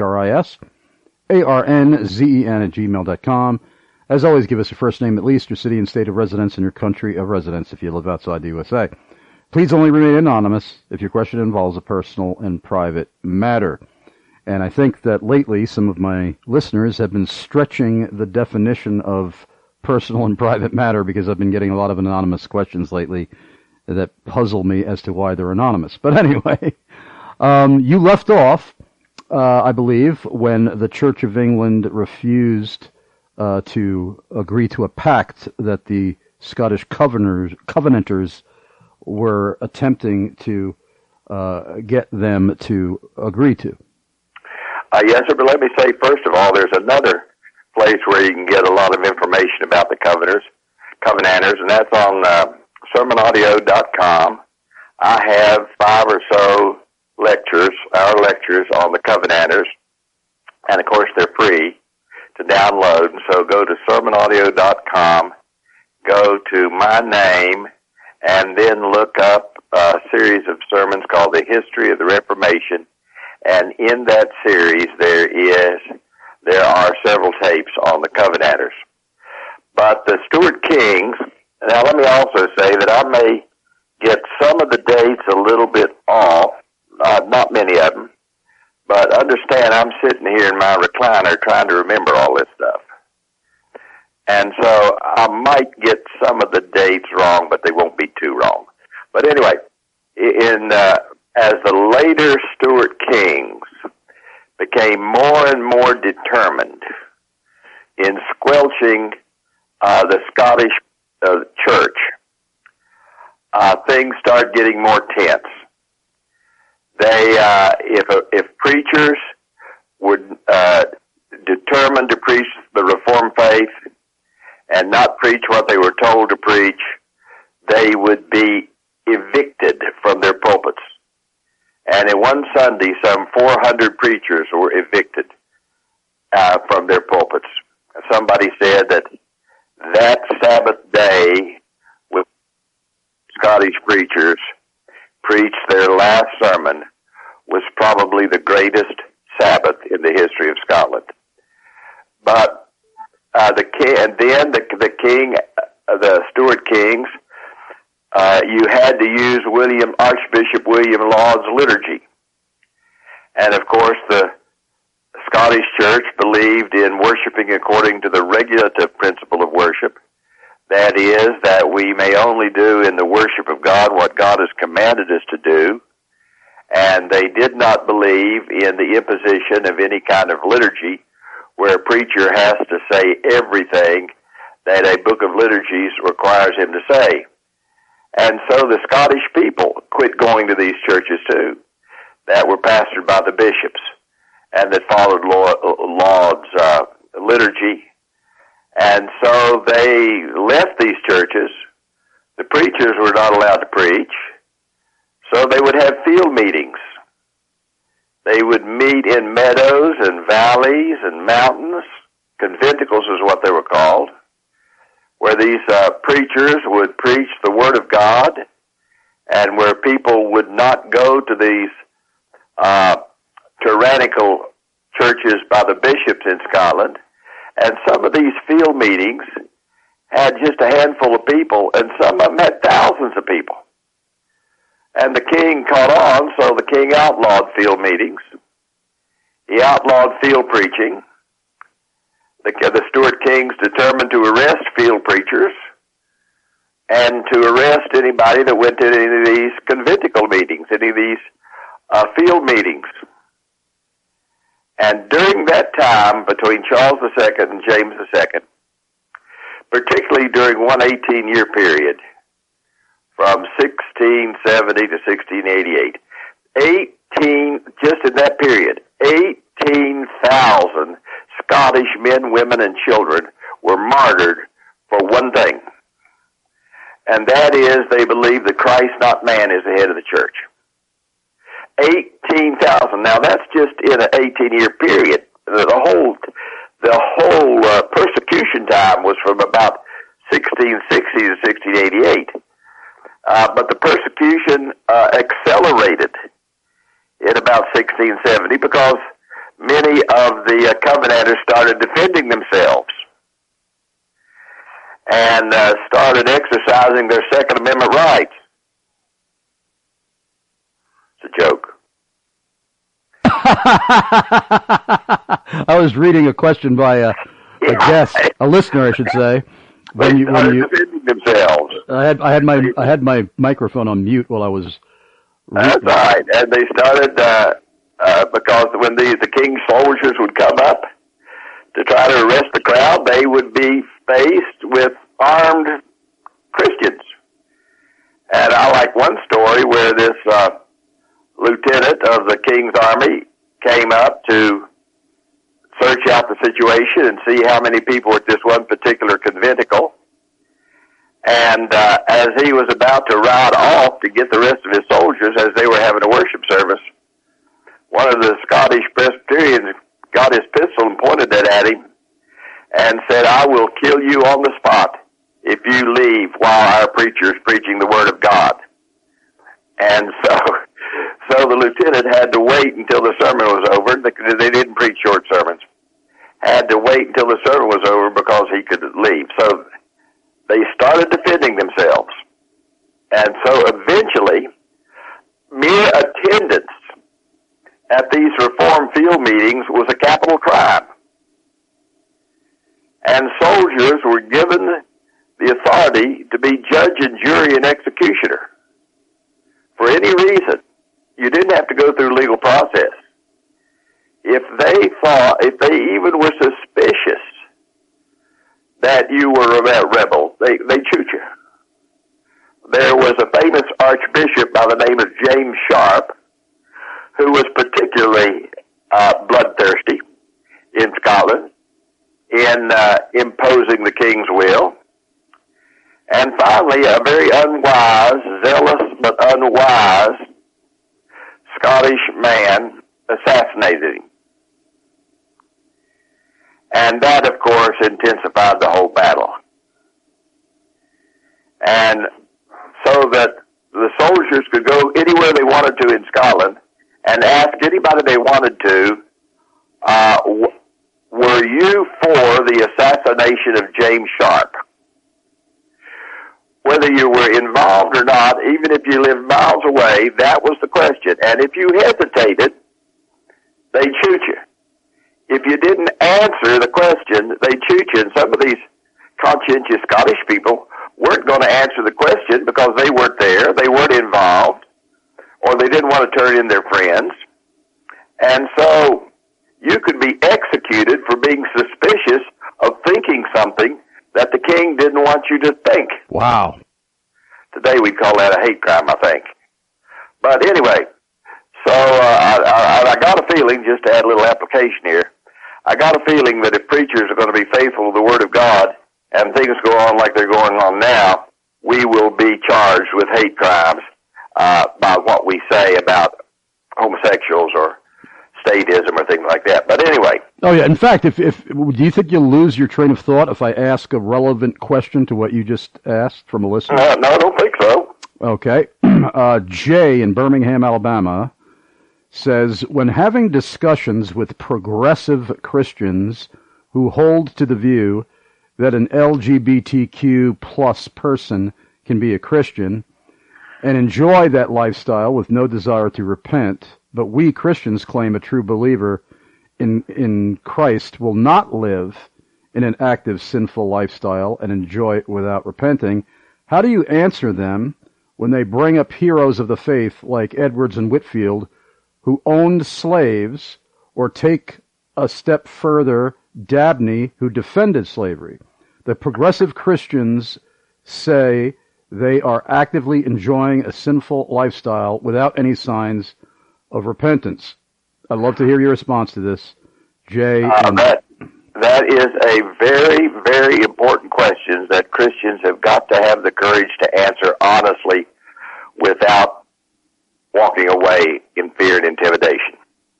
CHRISARNZEN@gmail.com. As always, give us your first name at least, your city and state of residence, and your country of residence if you live outside the USA. Please only remain anonymous if your question involves a personal and private matter. And I think that lately some of my listeners have been stretching the definition of personal and private matter because I've been getting a lot of anonymous questions lately that puzzle me as to why they're anonymous. But anyway, you left off, I believe, when the Church of England refused to agree to a pact that the Scottish Covenanters were attempting to get them to agree to. Yes, sir, but let me say, first of all, there's another place where you can get a lot of information about the Covenanters, and that's on sermonaudio.com. I have 5 or so our lectures on the Covenanters, and of course they're free to download. And so go to sermonaudio.com, go to my name, and then look up a series of sermons called The History of the Reformation. And in that series there are several tapes on the Covenanters. But the Stuart Kings, now let me also say that I may get some of the dates a little bit off, not many of them, but understand I'm sitting here in my recliner trying to remember all this stuff. And so I might get some of the dates wrong, but they won't be too wrong. But anyway, as the later Stuart Kings became more and more determined in squelching the Scottish church, things started getting more tense. If preachers were determined to preach the Reformed faith and not preach what they were told to preach, they would be evicted from their pulpits. And in one Sunday, some 400 preachers were evicted from their pulpits. Somebody said that Sabbath day, when Scottish preachers preached their last sermon, was probably the greatest Sabbath in the history of Scotland. But the Stuart Kings, you had to use Archbishop William Law's liturgy. And of course the Scottish Church believed in worshiping according to the regulative principle of worship. That is, that we may only do in the worship of God what God has commanded us to do. And they did not believe in the imposition of any kind of liturgy where a preacher has to say everything that a book of liturgies requires him to say. And so the Scottish people quit going to these churches too. that were pastored by the bishops and that followed Laud's liturgy. And so they left these churches. The preachers were not allowed to preach, so they would have field meetings. They would meet in meadows and valleys and mountains. Conventicles is what they were called, where these preachers would preach the Word of God, and where people would not go to these tyrannical churches by the bishops in Scotland. And some of these field meetings had just a handful of people, and some of them had thousands of people. And the king caught on, so the king outlawed field meetings. He outlawed field preaching. The Stuart kings determined to arrest field preachers and to arrest anybody that went to any of these conventicle meetings, any of these field meetings. And during that time, between Charles II and James II, particularly during one 18-year period, from 1670 to 1688, just in that period, 18,000 Scottish men, women, and children were martyred for one thing, and that is they believe that Christ, not man, is the head of the church. 18,000. Now that's just in an 18-year period. The whole persecution time was from about 1660 to 1688. But the persecution accelerated in about 1670 because many of the Covenanters started defending themselves and started exercising their Second Amendment rights. It's a joke. I was reading a question by a guest, a listener, I should say. When you defending themselves. I had my microphone on mute while I was. That's right, and they started because when the king's soldiers would come up to try to arrest the crowd, they would be faced with armed Christians. And I like one story where this lieutenant of the king's army came up to search out the situation and see how many people were at this one particular conventicle. And as he was about to ride off to get the rest of his soldiers as they were having a worship service, one of the Scottish Presbyterians got his pistol and pointed it at him and said, "I will kill you on the spot if you leave while our preacher is preaching the Word of God." And so the lieutenant had to wait until the sermon was over. They didn't preach short sermons. Had to wait until the sermon was over because he could leave. So they started defending themselves. And so eventually, mere attendance at these Reform field meetings was a capital crime. And soldiers were given the authority to be judge and jury and executioner. For any reason, you didn't have to go through legal process. If they even were suspicious that you were a rebel, they shoot you. There was a famous archbishop by the name of James Sharp who was particularly bloodthirsty in Scotland in imposing the king's will. And finally, a very unwise, zealous but unwise Scottish man assassinated him. And that, of course, intensified the whole battle. And so that the soldiers could go anywhere they wanted to in Scotland and ask anybody they wanted to, were you for the assassination of James Sharp? Whether you were involved or not, even if you lived miles away, that was the question. And if you hesitated, they'd shoot you. If you didn't answer the question, they'd shoot you. And some of these conscientious Scottish people weren't going to answer the question because they weren't there, they weren't involved, or they didn't want to turn in their friends. And so you could be executed for being suspicious of thinking something that the king didn't want you to think. Wow. Today we'd call that a hate crime, I think. But anyway, So I got a feeling, just to add a little application here, I got a feeling that if preachers are going to be faithful to the Word of God and things go on like they're going on now, we will be charged with hate crimes by what we say about homosexuals or statism or things like that. But anyway. Oh, yeah. In fact, do you think you'll lose your train of thought if I ask a relevant question to what you just asked from a listener? No, I don't think so. Okay. Jay in Birmingham, Alabama, says, when having discussions with progressive Christians who hold to the view that an LGBTQ plus person can be a Christian and enjoy that lifestyle with no desire to repent, but we Christians claim a true believer in Christ will not live in an active sinful lifestyle and enjoy it without repenting, how do you answer them when they bring up heroes of the faith like Edwards and Whitefield who owned slaves, or take a step further, Dabney, who defended slavery? The progressive Christians say they are actively enjoying a sinful lifestyle without any signs of repentance. I'd love to hear your response to this, Jay. That is a very, very important question that Christians have got to have the courage to answer honestly without walking away in fear and intimidation.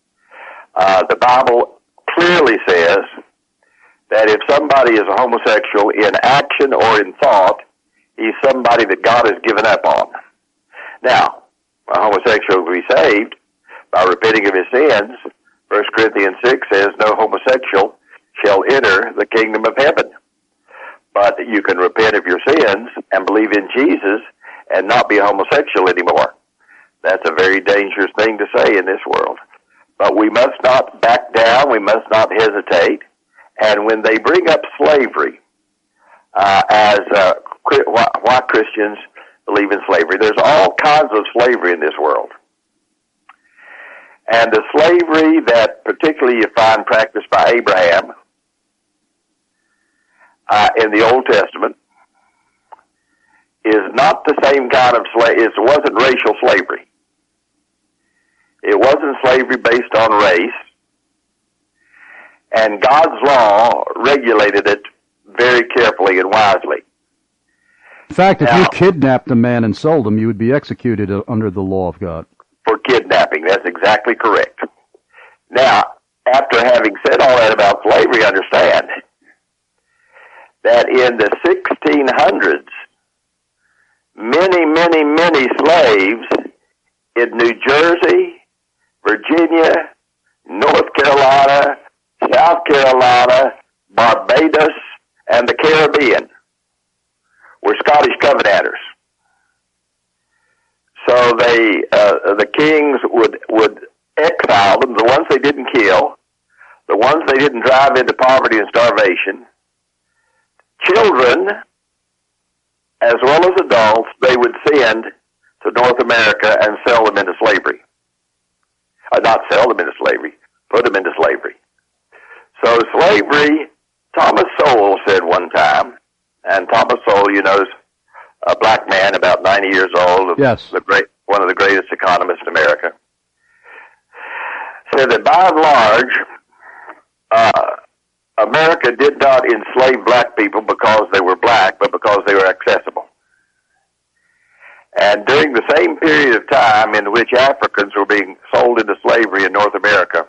The Bible clearly says that if somebody is a homosexual in action or in thought, he's somebody that God has given up on. Now, a homosexual will be saved by repenting of his sins. 1 Corinthians 6 says, no homosexual shall enter the kingdom of heaven. But you can repent of your sins and believe in Jesus and not be a homosexual anymore. That's a very dangerous thing to say in this world. But we must not back down. We must not hesitate. And when they bring up slavery, why Christians believe in slavery, there's all kinds of slavery in this world. And the slavery that particularly you find practiced by Abraham in the Old Testament is not the same kind of slavery. It wasn't racial slavery. It wasn't slavery based on race. And God's law regulated it very carefully and wisely. In fact, if you kidnapped a man and sold him, you would be executed under the law of God. For kidnapping, that's exactly correct. Now, after having said all that about slavery, understand that in the 1600s, many slaves in New Jersey, Virginia, North Carolina, South Carolina, Barbados, and the Caribbean were Scottish Covenanters. So the kings would exile them, the ones they didn't kill, the ones they didn't drive into poverty and starvation. Children, as well as adults, they would send to North America and sell them into slavery. Not sell them into slavery, put them into slavery. So slavery, Thomas Sowell said one time, and Thomas Sowell, you know, is a black man, about 90 years old, yes, one of the greatest economists in America, said that by and large, America did not enslave black people because they were black, but because they were accessible. And during the same period of time in which Africans were being sold into slavery in North America,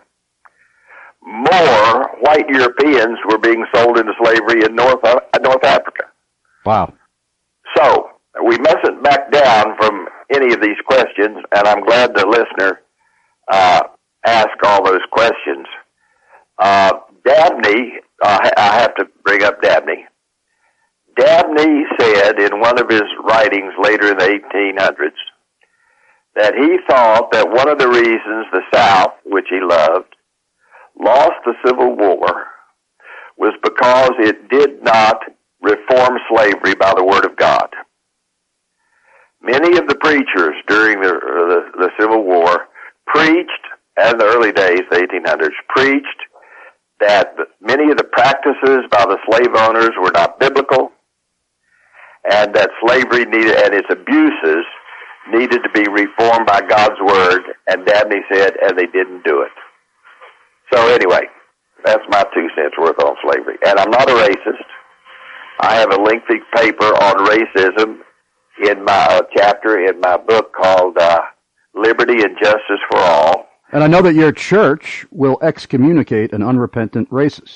more white Europeans were being sold into slavery in North Africa. Wow. So, we mustn't back down from any of these questions, and I'm glad the listener asked all those questions. Dabney, I have to bring up Dabney. Dabney said in one of his writings later in the 1800s that he thought that one of the reasons the South, which he loved, lost the Civil War was because it did not reform slavery by the Word of God. Many of the preachers during the Civil War preached, and the early days, the 1800s, preached that many of the practices by the slave owners were not biblical, and that slavery needed, and its abuses needed to be reformed by God's Word, and Dabney said, and they didn't do it. So anyway, that's my 2 cents worth on slavery. And I'm not a racist. I have a lengthy paper on racism in my chapter in my book called Liberty and Justice for All. And I know that your church will excommunicate an unrepentant racist.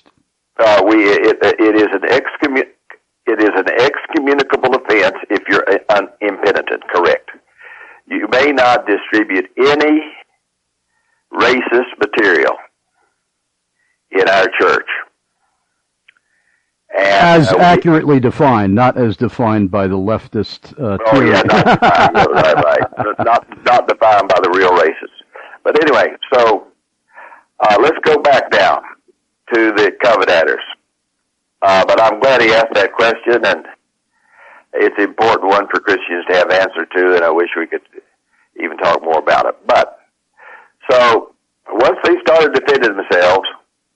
It is an excommunicable offense if you're impenitent, correct. You may not distribute any racist material in our church. And, as accurately defined, not as defined by the leftist theory. Yeah, not defined, right. Not defined by the real racists. But anyway, so let's go back down to the Covenanters. But I'm glad he asked that question, and it's an important one for Christians to have answer to, and I wish we could even talk more about it. But, so, once they started defending themselves,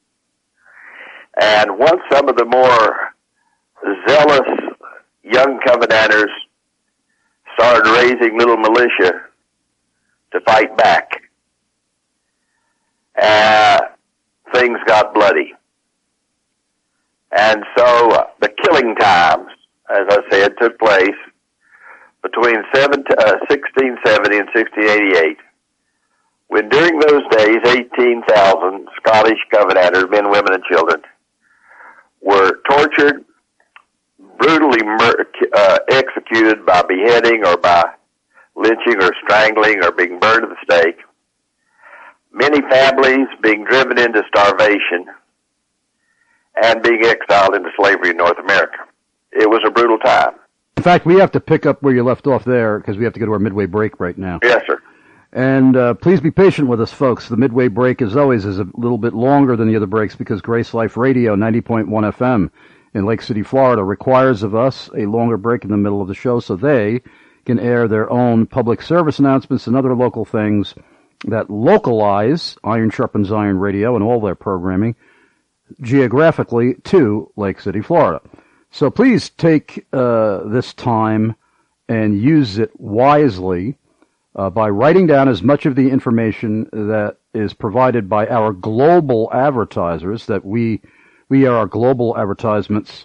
and once some of the more zealous young Covenanters started raising little militia to fight back, things got bloody. And so the killing times, as I said, took place between 1670 and 1688, when during those days 18,000 Scottish Covenanters, men, women, and children, were tortured, brutally executed by beheading or by lynching or strangling or being burned at the stake, many families being driven into starvation, and being exiled into slavery in North America. It was a brutal time. In fact, we have to pick up where you left off there because we have to go to our midway break right now. Yes, sir. And please be patient with us, folks. The midway break, as always, is a little bit longer than the other breaks because Grace Life Radio, 90.1 FM in Lake City, Florida, requires of us a longer break in the middle of the show so they can air their own public service announcements and other local things that localize Iron Sharpens Iron Radio and all their programming geographically to Lake City, Florida. So please take this time and use it wisely by writing down as much of the information that is provided by our global advertisers, that we are our global advertisements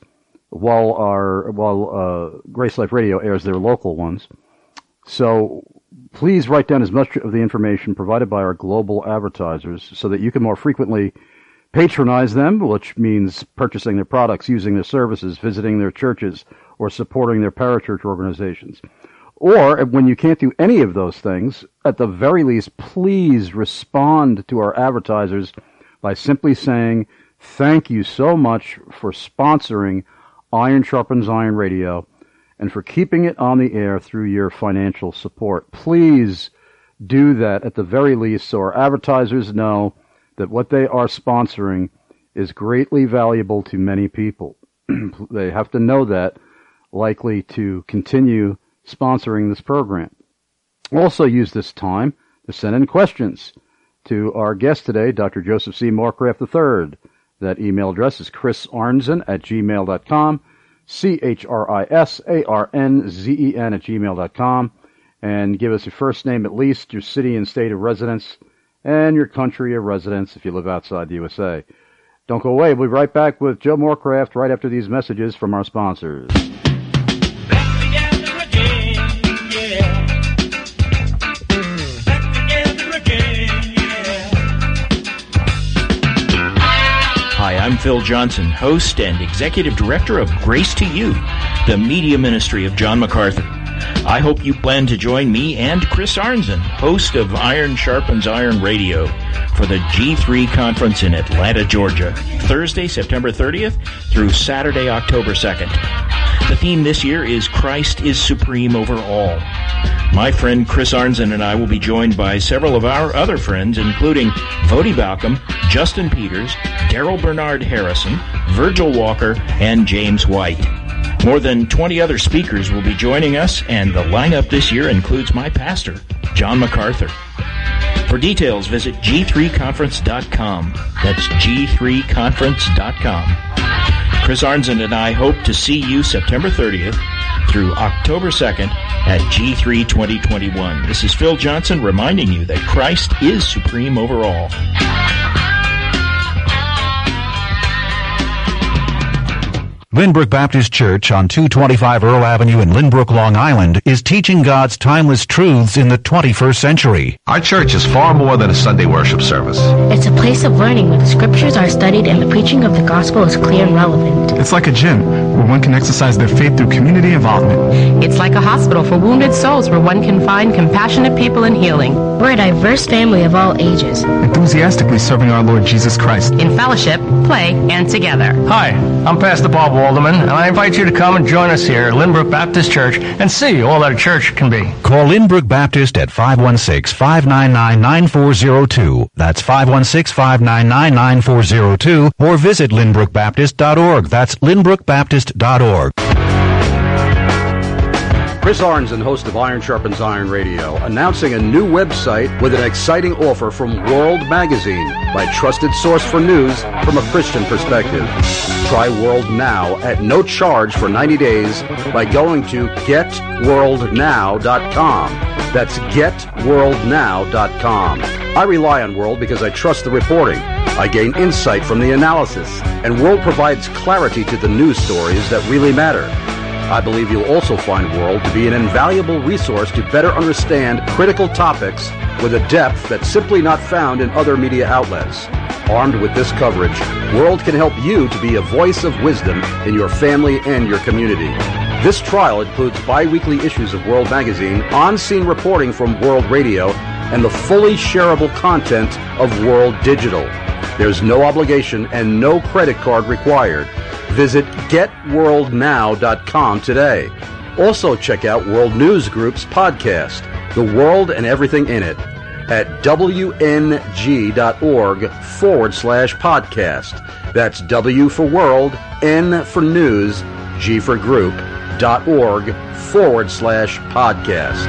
while Grace Life Radio airs their local ones. So please write down as much of the information provided by our global advertisers so that you can more frequently patronize them, which means purchasing their products, using their services, visiting their churches, or supporting their parachurch organizations. Or, when you can't do any of those things, at the very least, please respond to our advertisers by simply saying, thank you so much for sponsoring Iron Sharpens Iron Radio and for keeping it on the air through your financial support. Please do that at the very least so our advertisers know that what they are sponsoring is greatly valuable to many people. They have to know that, likely to continue sponsoring this program. Also use this time to send in questions to our guest today, Dr. Joseph C. Morecraft III. That email address is chrisarnzen@gmail.com, CHRISARNZEN@gmail.com, and give us your first name at least, your city and state of residence, and your country of residence if you live outside the USA. Don't go away. We'll be right back with Joe Morecraft right after these messages from our sponsors. Hi, I'm Phil Johnson, host and executive director of Grace to You, the media ministry of John MacArthur. I hope you plan to join me and Chris Arnzen, host of Iron Sharpens Iron Radio, for the G3 conference in Atlanta, Georgia, Thursday, September 30th through Saturday, October 2nd. The theme this year is Christ is Supreme Over All. My friend Chris Arnzen and I will be joined by several of our other friends, including Vodi Balcom, Justin Peters, Daryl Bernard Harrison, Virgil Walker, and James White. More than 20 other speakers will be joining us, and the lineup this year includes my pastor, John MacArthur. For details, visit g3conference.com. That's g3conference.com. Chris Arnzen and I hope to see you September 30th through October 2nd at G3 2021. This is Phil Johnson reminding you that Christ is supreme over all. Lynbrook Baptist Church on 225 Earl Avenue in Lynbrook, Long Island is teaching God's timeless truths in the 21st century. Our church is far more than a Sunday worship service. It's a place of learning where the scriptures are studied and the preaching of the gospel is clear and relevant. It's like a gym where one can exercise their faith through community involvement. It's like a hospital for wounded souls where one can find compassionate people in healing. We're a diverse family of all ages, enthusiastically serving our Lord Jesus Christ in fellowship, play, and together. Hi, I'm Pastor Bob Walderman, and I invite you to come and join us here at Lynbrook Baptist Church and see all that a church can be. Call Lynbrook Baptist at 516-599-9402. That's 516-599-9402, or visit lynbrookbaptist.org. That's lynbrookbaptist.org. Chris Arnzen, host of Iron Sharpens Iron Radio, announcing a new website with an exciting offer from World Magazine, my trusted source for news from a Christian perspective. Try World Now at no charge for 90 days by going to getworldnow.com. That's getworldnow.com. I rely on World because I trust the reporting. I gain insight from the analysis, and World provides clarity to the news stories that really matter. I believe you'll also find World to be an invaluable resource to better understand critical topics with a depth that's simply not found in other media outlets. Armed with this coverage, World can help you to be a voice of wisdom in your family and your community. This trial includes bi-weekly issues of World Magazine, on-scene reporting from World Radio, and the fully shareable content of World Digital. There's no obligation and no credit card required. Visit getworldnow.com today. Also check out World News Group's podcast, The World and Everything in It, at wng.org/podcast. That's W for World, N for News, G for Group.org/podcast.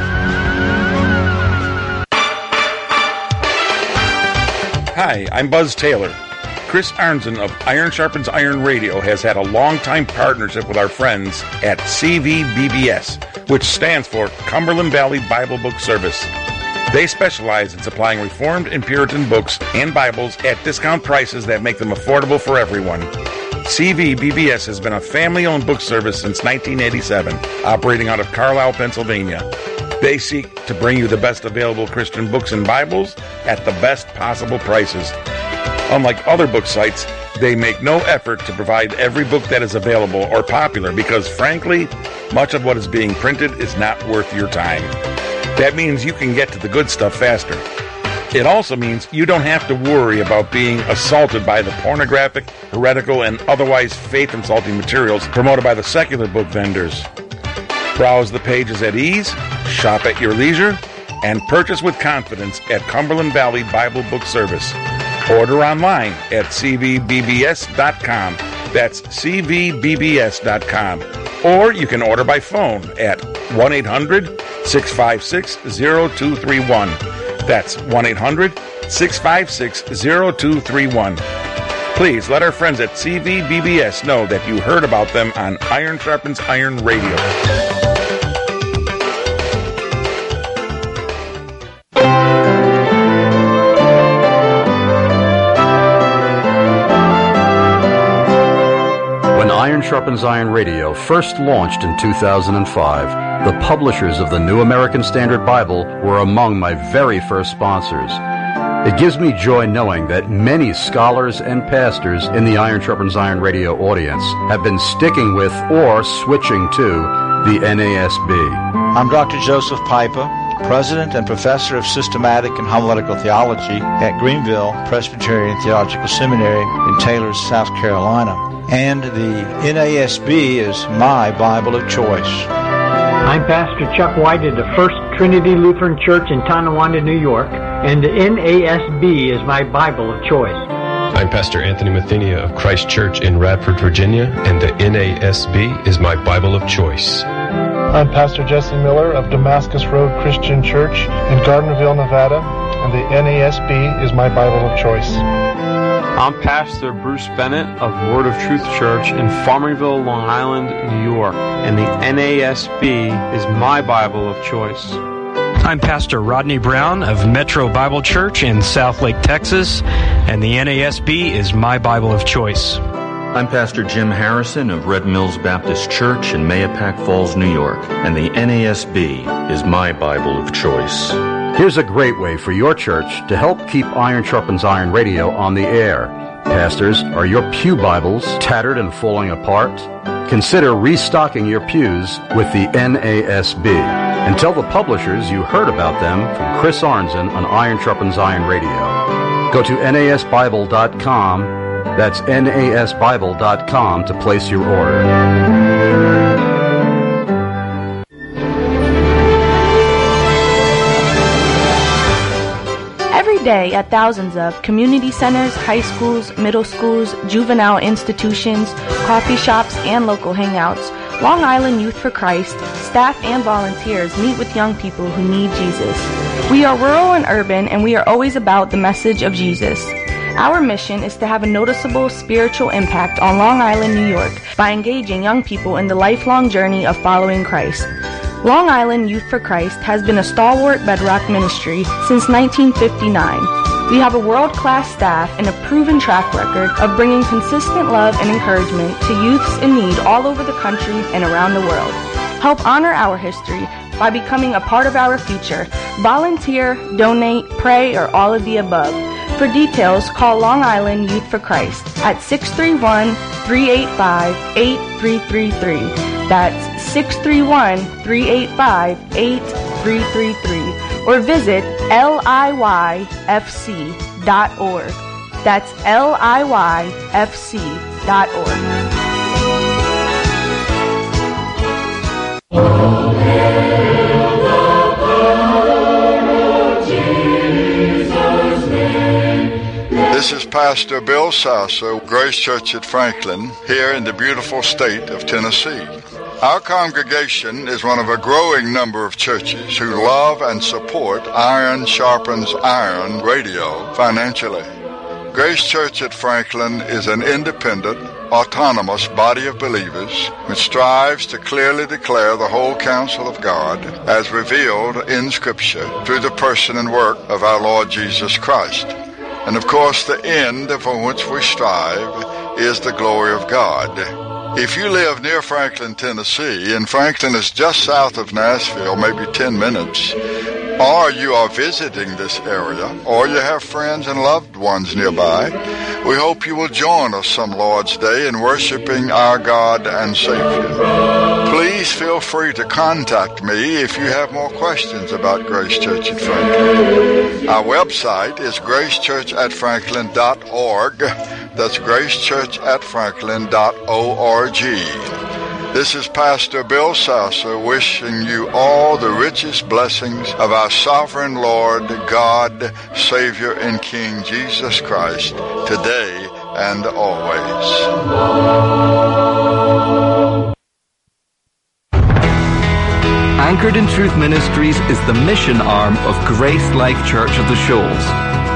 Hi, I'm Buzz Taylor. Chris Arnzen of Iron Sharpens Iron Radio has had a long-time partnership with our friends at CVBBS, which stands for Cumberland Valley Bible Book Service. They specialize in supplying Reformed and Puritan books and Bibles at discount prices that make them affordable for everyone. CVBBS has been a family-owned book service since 1987, operating out of Carlisle, Pennsylvania. They seek to bring you the best available Christian books and Bibles at the best possible prices. Unlike other book sites, they make no effort to provide every book that is available or popular because, frankly, much of what is being printed is not worth your time. That means you can get to the good stuff faster. It also means you don't have to worry about being assaulted by the pornographic, heretical, and otherwise faith-insulting materials promoted by the secular book vendors. Browse the pages at ease, shop at your leisure, and purchase with confidence at Cumberland Valley Bible Book Service. Order online at cvbbs.com. That's cvbbs.com. Or you can order by phone at 1-800-656-0231. That's 1-800-656-0231. Please let our friends at CVBBS know that you heard about them on Iron Sharpens Iron Radio. Iron Sharpens Iron Radio first launched in 2005, the publishers of the New American Standard Bible were among my very first sponsors. It gives me joy knowing that many scholars and pastors in the Iron Sharpens Iron Radio audience have been sticking with or switching to the NASB. I'm Dr. Joseph Piper, President and Professor of Systematic and Homiletical Theology at Greenville Presbyterian Theological Seminary in Taylor, South Carolina. And the NASB is my Bible of choice. I'm Pastor Chuck White of the First Trinity Lutheran Church in Tonawanda, New York, and the NASB is my Bible of choice. I'm Pastor Anthony Mathenia of Christ Church in Radford, Virginia, and the NASB is my Bible of choice. I'm Pastor Jesse Miller of Damascus Road Christian Church in Gardnerville, Nevada, and the NASB is my Bible of choice. I'm Pastor Bruce Bennett of Word of Truth Church in Farmingville, Long Island, New York, and the NASB is my Bible of choice. I'm Pastor Rodney Brown of Metro Bible Church in Southlake, Texas, and the NASB is my Bible of choice. I'm Pastor Jim Harrison of Red Mills Baptist Church in Mahopac Falls, New York, and the NASB is my Bible of choice. Here's a great way for your church to help keep Iron Sharpens Iron Radio on the air. Pastors, are your pew Bibles tattered and falling apart? Consider restocking your pews with the NASB. And tell the publishers you heard about them from Chris Arnzen on Iron Sharpens Iron Radio. Go to nasbible.com. That's nasbible.com to place your order. Every day at thousands of community centers, high schools, middle schools, juvenile institutions, coffee shops, and local hangouts, Long Island Youth for Christ, staff and volunteers meet with young people who need Jesus. We are rural and urban, and we are always about the message of Jesus. Our mission is to have a noticeable spiritual impact on Long Island, New York, by engaging young people in the lifelong journey of following Christ. Long Island Youth for Christ has been a stalwart bedrock ministry since 1959. We have a world-class staff and a proven track record of bringing consistent love and encouragement to youths in need all over the country and around the world. Help honor our history by becoming a part of our future. Volunteer, donate, pray, or all of the above. For details, call Long Island Youth for Christ at 631-385-8333. That's 631-385-8333. Or visit liyfc.org. That's liyfc.org. This is Pastor Bill Sasser, Grace Church at Franklin, here in the beautiful state of Tennessee. Our congregation is one of a growing number of churches who love and support Iron Sharpens Iron Radio financially. Grace Church at Franklin is an independent, autonomous body of believers which strives to clearly declare the whole counsel of God as revealed in Scripture through the person and work of our Lord Jesus Christ. And of course, the end for which we strive is the glory of God. If you live near Franklin, Tennessee, and Franklin is just south of Nashville, maybe 10 minutes, or you are visiting this area, or you have friends and loved ones nearby, we hope you will join us some Lord's Day in worshiping our God and Savior. Please feel free to contact me if you have more questions about Grace Church at Franklin. Our website is gracechurchatfranklin.org. That's gracechurchatfranklin.org. This is Pastor Bill Sasser wishing you all the richest blessings of our sovereign Lord, God, Savior, and King Jesus Christ, today and always. Anchored in Truth Ministries is the mission arm of Grace Life Church of the Shoals.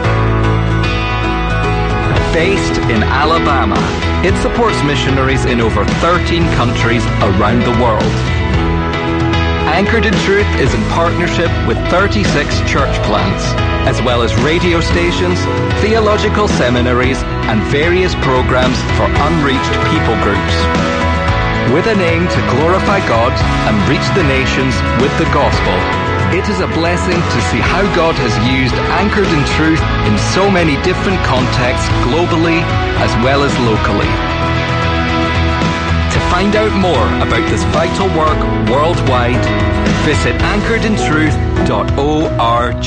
Based in Alabama, it supports missionaries in over 13 countries around the world. Anchored in Truth is in partnership with 36 church plants, as well as radio stations, theological seminaries, and various programs for unreached people groups. With an aim to glorify God and reach the nations with the gospel, it is a blessing to see how God has used Anchored in Truth in so many different contexts globally as well as locally. To find out more about this vital work worldwide, visit anchoredintruth.org.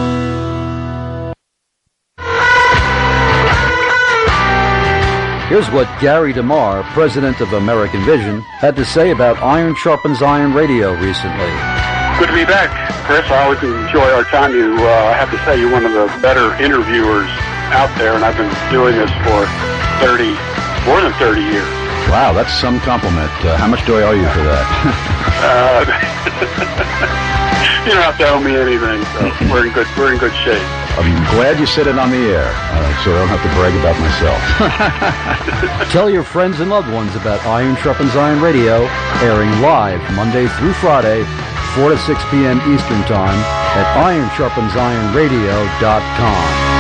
Here's what Gary DeMar, president of American Vision, had to say about Iron Sharpens Iron Radio recently. Good to be back, Chris. I always enjoy our time. You have to say you're one of the better interviewers out there, and I've been doing this for more than 30 years. Wow, that's some compliment. How much do I owe you for that? You don't have to owe me anything, so we're in good shape. I'm glad you said it on the air, so I don't have to brag about myself. Tell your friends and loved ones about Iron Sharpens Iron Radio, airing live Monday through Friday, 4 to 6 p.m. Eastern Time at IronSharpensIronRadio.com.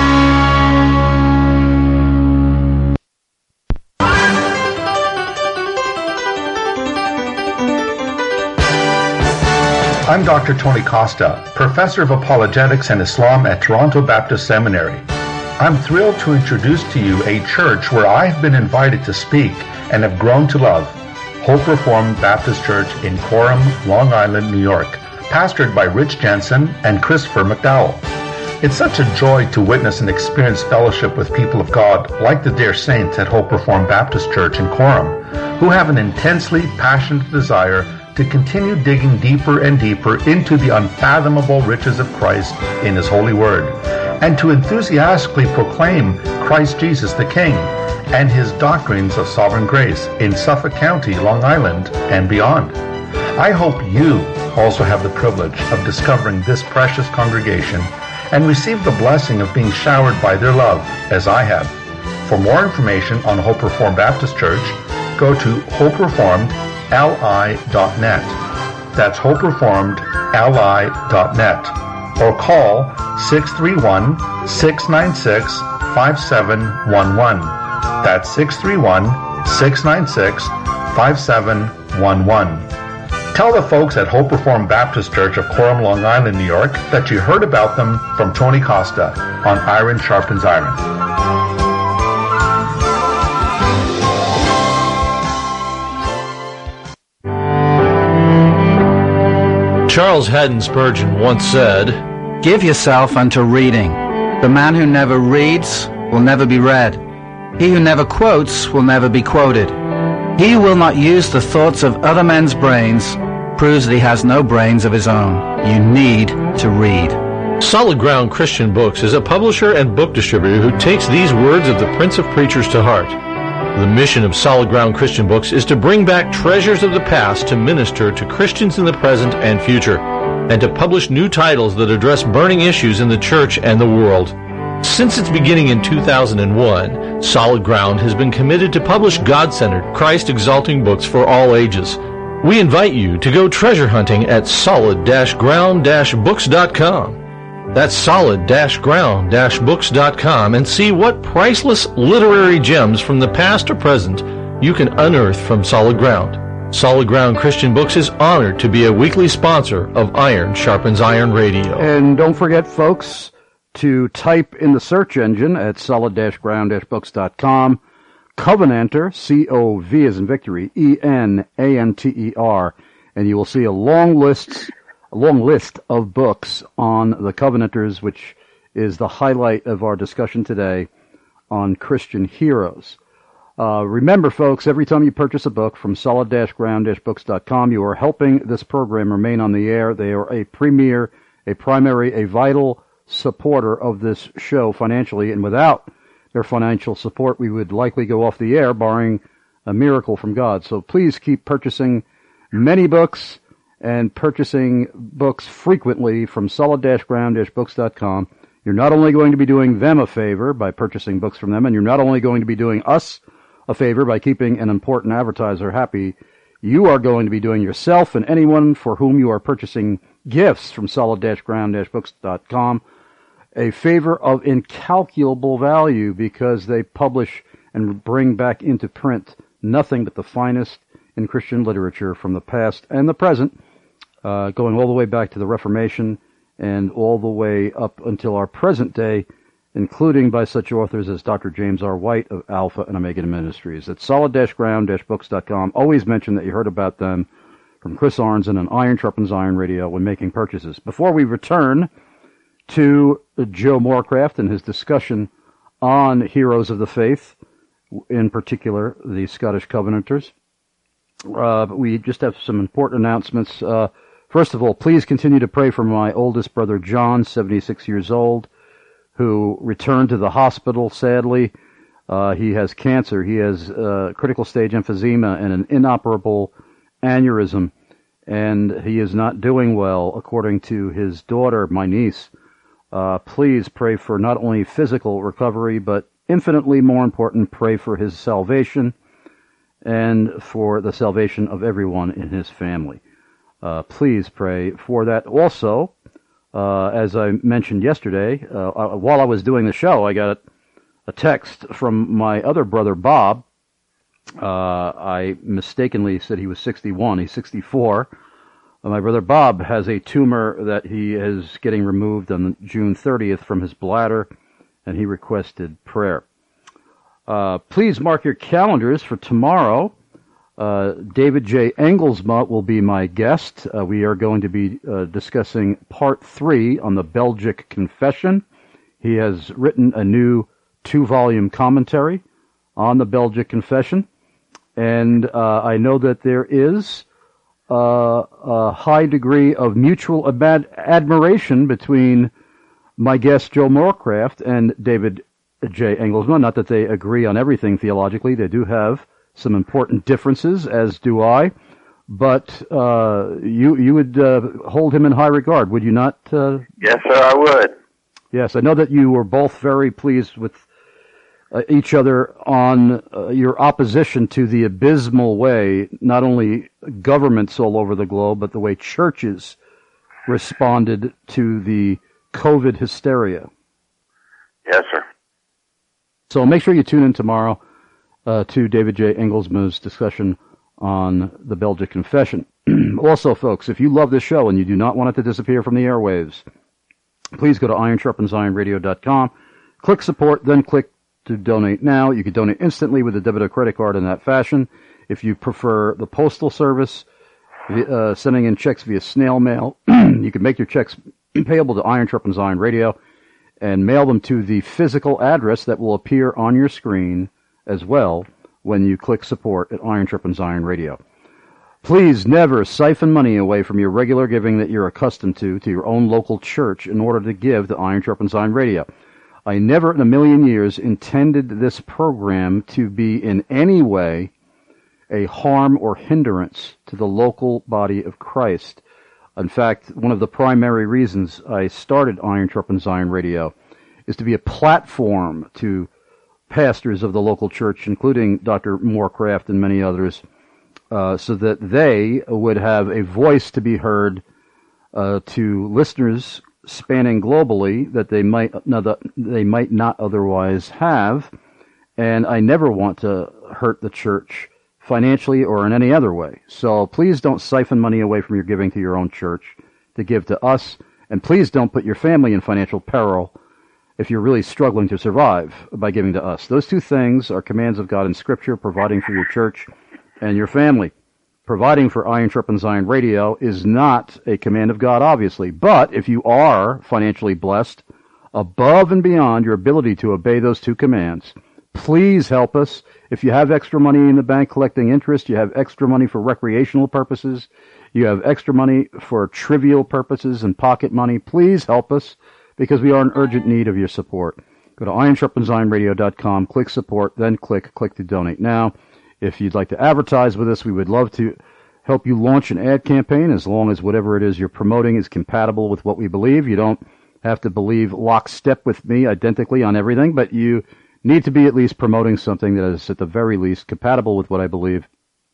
I'm Dr. Tony Costa, Professor of Apologetics and Islam at Toronto Baptist Seminary. I'm thrilled to introduce to you a church where I have been invited to speak and have grown to love, Hope Reformed Baptist Church in Coram, Long Island, New York, pastored by Rich Jensen and Christopher McDowell. It's such a joy to witness and experience fellowship with people of God like the dear saints at Hope Reformed Baptist Church in Coram, who have an intensely passionate desire to continue digging deeper and deeper into the unfathomable riches of Christ in His holy word, and to enthusiastically proclaim Christ Jesus the King and His doctrines of sovereign grace in Suffolk County, Long Island, and beyond. I hope you also have the privilege of discovering this precious congregation and receive the blessing of being showered by their love, as I have. For more information on Hope Reformed Baptist Church, go to hopereformedli.net. That's hopereformedli.net. Or call 631-696-5711. That's 631-696-5711. Tell the folks at Hope Reformed Baptist Church of Coram, Long Island, New York, that you heard about them from Tony Costa on Iron Sharpens Iron. Charles Haddon Spurgeon once said, "Give yourself unto reading. The man who never reads will never be read. He who never quotes will never be quoted. He who will not use the thoughts of other men's brains proves that he has no brains of his own. You need to read." Solid Ground Christian Books is a publisher and book distributor who takes these words of the Prince of Preachers to heart. The mission of Solid Ground Christian Books is to bring back treasures of the past to minister to Christians in the present and future, and to publish new titles that address burning issues in the church and the world. Since its beginning in 2001, Solid Ground has been committed to publish God-centered, Christ-exalting books for all ages. We invite you to go treasure hunting at solid-ground-books.com. That's solid-ground-books.com, and see what priceless literary gems from the past or present you can unearth from Solid Ground. Solid Ground Christian Books is honored to be a weekly sponsor of Iron Sharpens Iron Radio. And don't forget, folks, to type in the search engine at solid-ground-books.com, Covenanter, C-O-V as in victory, E-N-A-N-T-E-R, and you will see a long list of books on the Covenanters, which is the highlight of our discussion today on Christian heroes. Remember, folks, every time you purchase a book from solid-ground-books.com, you are helping this program remain on the air. They are a vital supporter of this show financially, and without their financial support, we would likely go off the air, barring a miracle from God. So please keep purchasing many books and purchasing books frequently from solid-ground-books.com. You're not only going to be doing them a favor by purchasing books from them, and you're not only going to be doing us a favor by keeping an important advertiser happy, you are going to be doing yourself and anyone for whom you are purchasing gifts from solid-ground-books.com a favor of incalculable value, because they publish and bring back into print nothing but the finest in Christian literature from the past and the present, going all the way back to the Reformation and all the way up until our present day, including by such authors as Dr. James R. White of Alpha and Omega Ministries. At solid-ground-books.com. Always mention that you heard about them from Chris Arnzen and Iron Sharpens Iron Radio when making purchases. Before we return to Joe Morecraft and his discussion on heroes of the faith, in particular the Scottish Covenanters, we just have some important announcements. First of all, please continue to pray for my oldest brother John, 76 years old, who returned to the hospital, sadly. He has cancer. He has critical stage emphysema and an inoperable aneurysm, and he is not doing well, according to his daughter, my niece. Please pray for not only physical recovery, but infinitely more important, pray for his salvation and for the salvation of everyone in his family. Please pray for that. Also, as I mentioned yesterday, while I was doing the show, I got a text from my other brother, Bob. I mistakenly said he was 61. He's 64. My brother Bob has a tumor that he is getting removed on June 30th from his bladder, and he requested prayer. Please mark your calendars for tomorrow. David J. Engelsma will be my guest. We are going to be discussing Part 3 on the Belgic Confession. He has written a new 2-volume commentary on the Belgic Confession, and I know that there is a high degree of mutual admiration between my guest Joe Moorcraft and David J. Engelsma. Not that they agree on everything theologically. They do have some important differences, as do I. But you would hold him in high regard, would you not? Yes, sir, I would. Yes, I know that you were both very pleased with each other on your opposition to the abysmal way not only governments all over the globe, but the way churches responded to the COVID hysteria. Yes, sir. So make sure you tune in tomorrow to David J. Engelsma's discussion on the Belgic Confession. Also, folks, if you love this show and you do not want it to disappear from the airwaves, please go to ironsharpensironradio.com, click support, then click to donate now. You can donate instantly with a debit or credit card in that fashion. If you prefer the postal service, sending in checks via snail mail, you can make your checks payable to Iron Sharpens Iron Radio and mail them to the physical address that will appear on your screen as well when you click support at Iron Sharpens Iron Radio. Please never siphon money away from your regular giving that you're accustomed to your own local church in order to give to Iron Sharpens Iron Radio. I never in a million years intended this program to be in any way a harm or hindrance to the local body of Christ. In fact, one of the primary reasons I started Iron Sharpens Iron Radio is to be a platform to pastors of the local church, including Dr. Moorcraft and many others, so that they would have a voice to be heard to listeners spanning globally that they might not otherwise have. And I never want to hurt the church financially or in any other way. So please don't siphon money away from your giving to your own church to give to us. And please don't put your family in financial peril if you're really struggling to survive by giving to us. Those two things are commands of God in Scripture, providing for your church and your family. Providing for Iron Sharpens Iron Radio is not a command of God, obviously. But if you are financially blessed above and beyond your ability to obey those two commands, please help us. If you have extra money in the bank collecting interest, you have extra money for recreational purposes, you have extra money for trivial purposes and pocket money, please help us because we are in urgent need of your support. Go to ironsharpensironradio.com, click support, then click to donate now. If you'd like to advertise with us, we would love to help you launch an ad campaign as long as whatever it is you're promoting is compatible with what we believe. You don't have to believe lockstep with me identically on everything, but you need to be at least promoting something that is at the very least compatible with what I believe.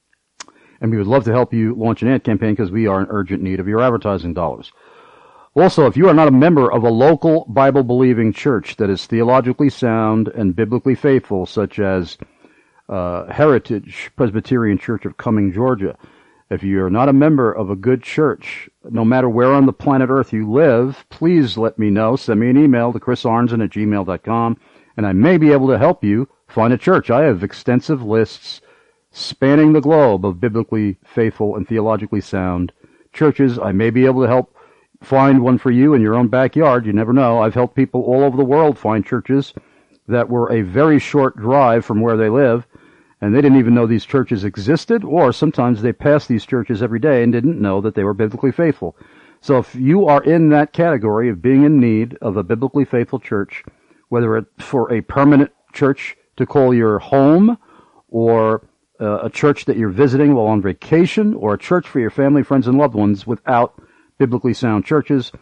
And we would love to help you launch an ad campaign because we are in urgent need of your advertising dollars. Also, if you are not a member of a local Bible-believing church that is theologically sound and biblically faithful, such as Heritage Presbyterian Church of Cumming, Georgia. If you're not a member of a good church, no matter where on the planet Earth you live, please let me know. Send me an email to chrisarnson@gmail.com, and I may be able to help you find a church. I have extensive lists spanning the globe of biblically faithful and theologically sound churches. I may be able to help find one for you in your own backyard. You never know. I've helped people all over the world find churches that were a very short drive from where they live, and they didn't even know these churches existed, or sometimes they passed these churches every day and didn't know that they were biblically faithful. So if you are in that category of being in need of a biblically faithful church, whether it's for a permanent church to call your home, or a church that you're visiting while on vacation, or a church for your family, friends, and loved ones without biblically sound churches,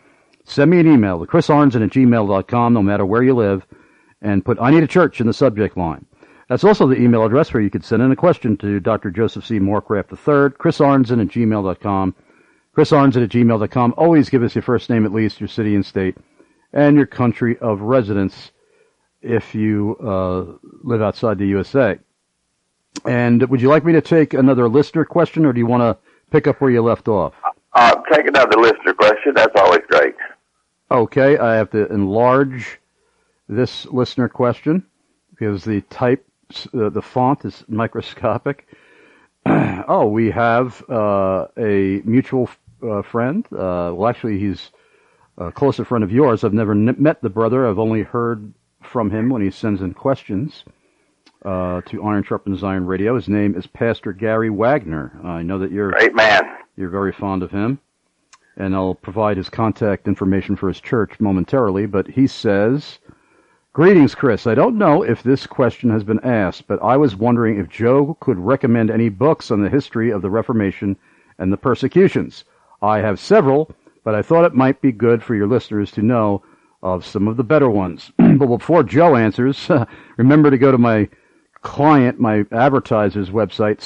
send me an email to chrisarnson@gmail.com, no matter where you live, and put I Need a Church in the subject line. That's also the email address where you could send in a question to Dr. Joseph C. Morecraft III, chrisarnson@gmail.com, chrisarnson@gmail.com. Always give us your first name at least, your city and state, and your country of residence if you live outside the USA. And would you like me to take another listener question, or do you want to pick up where you left off? Take another listener question. That's always great. Okay, I have to enlarge this listener question because the font is microscopic. Oh, we have a mutual friend. Well, actually, he's a closer friend of yours. I've never met the brother. I've only heard from him when he sends in questions to Iron Sharpens Iron Radio. His name is Pastor Gary Wagner. I know that you're great man. You're very fond of him, and I'll provide his contact information for his church momentarily. But he says, "Greetings, Chris. I don't know if this question has been asked, but I was wondering if Joe could recommend any books on the history of the Reformation and the persecutions. I have several, but I thought it might be good for your listeners to know of some of the better ones." But before Joe answers, remember to go to my client, my advertiser's website,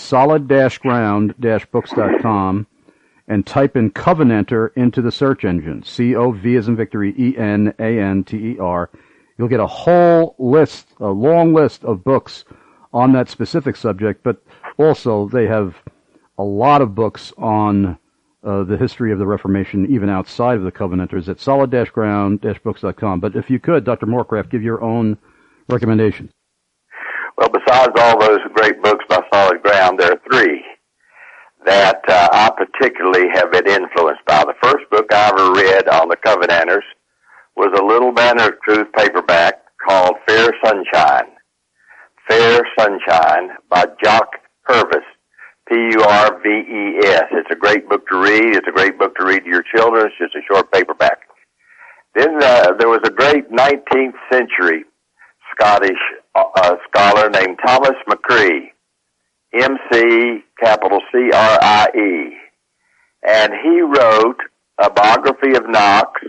solid-ground-books.com, and type in Covenanter into the search engine, C-O-V as in victory, E-N-A-N-T-E-R. You'll get a whole list, a long list of books on that specific subject, but also they have a lot of books on the history of the Reformation, even outside of the Covenanters, at solid-ground-books.com. But if you could, Dr. Morecraft, give your own recommendation. Well, besides all those great books by Solid Ground, there are three that I particularly have been influenced by. The first book I ever read on the Covenanters was a Little Banner of Truth paperback called Fair Sunshine. Fair Sunshine by Jock Purvis, P-U-R-V-E-S. It's a great book to read. It's a great book to read to your children. It's just a short paperback. Then there was a great 19th century Scottish scholar named Thomas McCrie, M-C, capital C-R-I-E. And he wrote a biography of Knox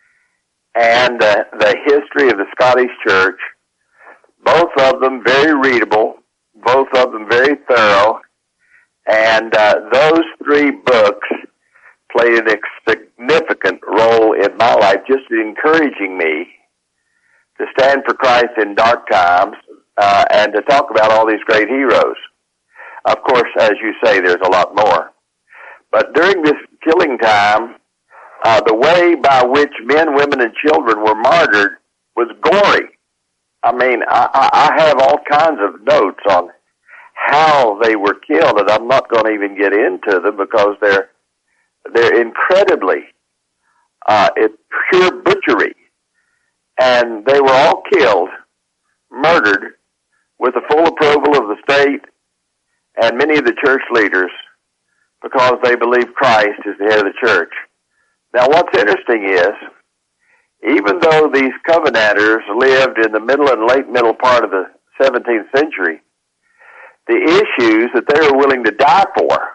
and the history of the Scottish Church, both of them very readable, both of them very thorough, and those three books played a significant role in my life, just encouraging me to stand for Christ in dark times and to talk about all these great heroes. Of course, as you say, there's a lot more. But during this killing time, the way by which men, women, and children were martyred was gory. I mean, I have all kinds of notes on how they were killed, and I'm not going to even get into them because they're incredibly, it's pure butchery. And they were all killed, murdered, with the full approval of the state and many of the church leaders because they believe Christ is the head of the church. Now, what's interesting is, even though these Covenanters lived in the middle and late middle part of the 17th century, the issues that they were willing to die for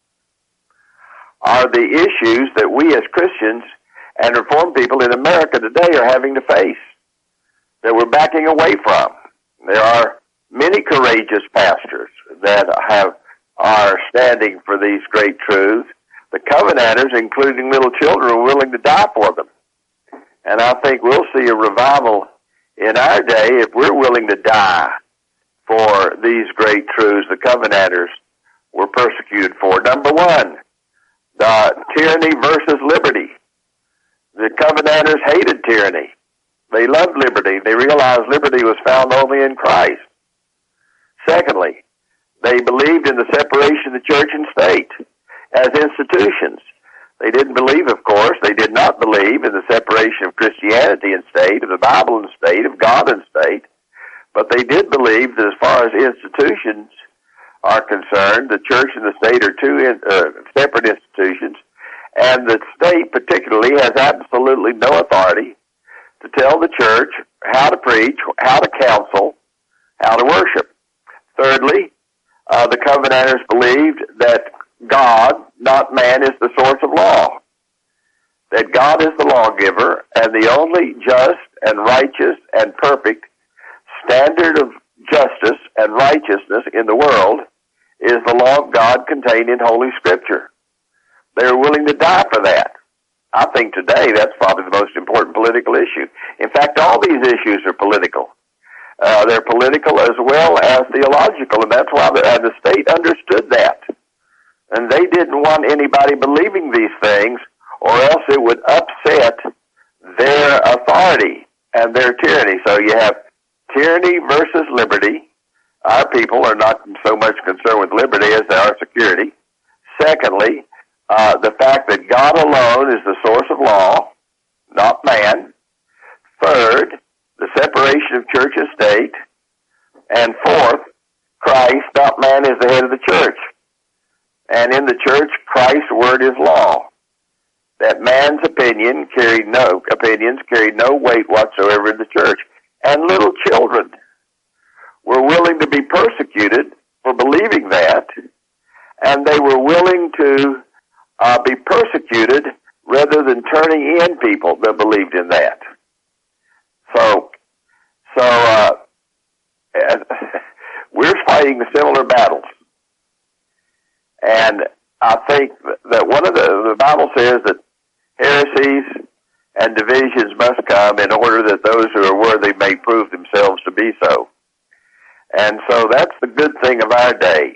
are the issues that we as Christians and Reformed people in America today are having to face, that we're backing away from. There are many courageous pastors that are standing for these great truths. The Covenanters, including little children, are willing to die for them. And I think we'll see a revival in our day if we're willing to die for these great truths the Covenanters were persecuted for. Number one, the tyranny versus liberty. The Covenanters hated tyranny. They loved liberty. They realized liberty was found only in Christ. Secondly, they believed in the separation of the church and state as institutions. They didn't believe, of course, they did not believe in the separation of Christianity and state, of the Bible and state, of God and state, but they did believe that as far as institutions are concerned, the church and the state are two separate institutions, and the state particularly has absolutely no authority to tell the church how to preach, how to counsel, how to worship. Thirdly, the Covenanters believed that God, not man, is the source of law. that God is the lawgiver, and the only just and righteous and perfect standard of justice and righteousness in the world is the law of God contained in Holy Scripture. They are willing to die for that. I think today that's probably the most important political issue. In fact, all these issues are political. They're political as well as theological, and that's why the state understood that. And they didn't want anybody believing these things, or else it would upset their authority and their tyranny. So you have tyranny versus liberty. Our people are not so much concerned with liberty as they are security. Secondly, the fact that God alone is the source of law, not man. Third, the separation of church and state. And fourth, Christ, not man, is the head of the church. And in the church, Christ's word is law. That man's opinions carried no weight whatsoever in the church. And little children were willing to be persecuted for believing that, and they were willing to be persecuted rather than turning in people that believed in that. So we're fighting similar battles. And I think that one of the Bible says that heresies and divisions must come in order that those who are worthy may prove themselves to be so. And so that's the good thing of our day.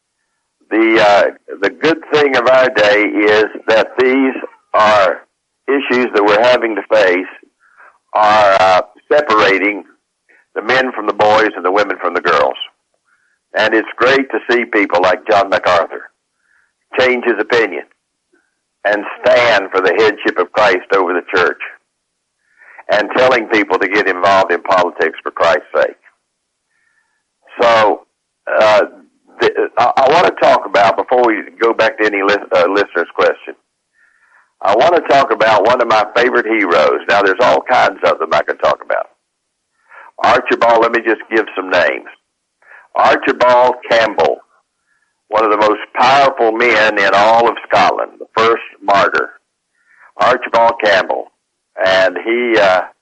The good thing of our day is that these are issues that we're having to face are separating the men from the boys and the women from the girls. And it's great to see people like John MacArthur change his opinion and stand for the headship of Christ over the church and telling people to get involved in politics for Christ's sake. So I want to talk about, before we go back to any listener's question, I want to talk about one of my favorite heroes. Now, there's all kinds of them I could talk about. Archibald, let me just give some names. Archibald Campbell, one of the most powerful men in all of Scotland, the first martyr. Archibald Campbell. And he,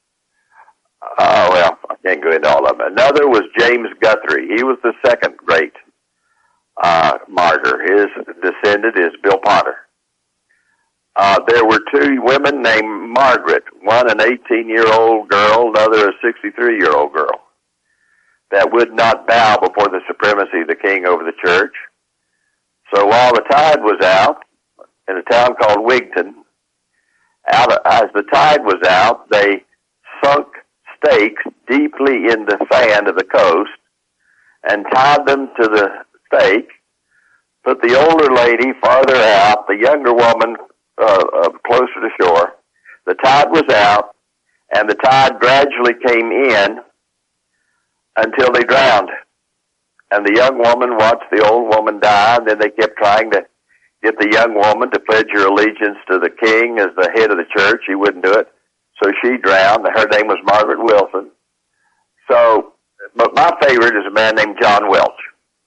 I can't go into all of them. Another was James Guthrie. He was the second great martyr. His descendant is Bill Potter. There were two women named Margaret, one an 18-year-old girl, another a 63-year-old girl, that would not bow before the supremacy of the king over the church. So while the tide was out, in a town called Wigton, as the tide was out, they sunk stakes deeply in the sand of the coast and tied them to the stake, put the older lady farther out, the younger woman closer to shore. The tide was out, and the tide gradually came in until they drowned. And the young woman watched the old woman die, and then they kept trying to get the young woman to pledge her allegiance to the king as the head of the church. She wouldn't do it, so she drowned. Her name was Margaret Wilson. So, but my favorite is a man named John Welch.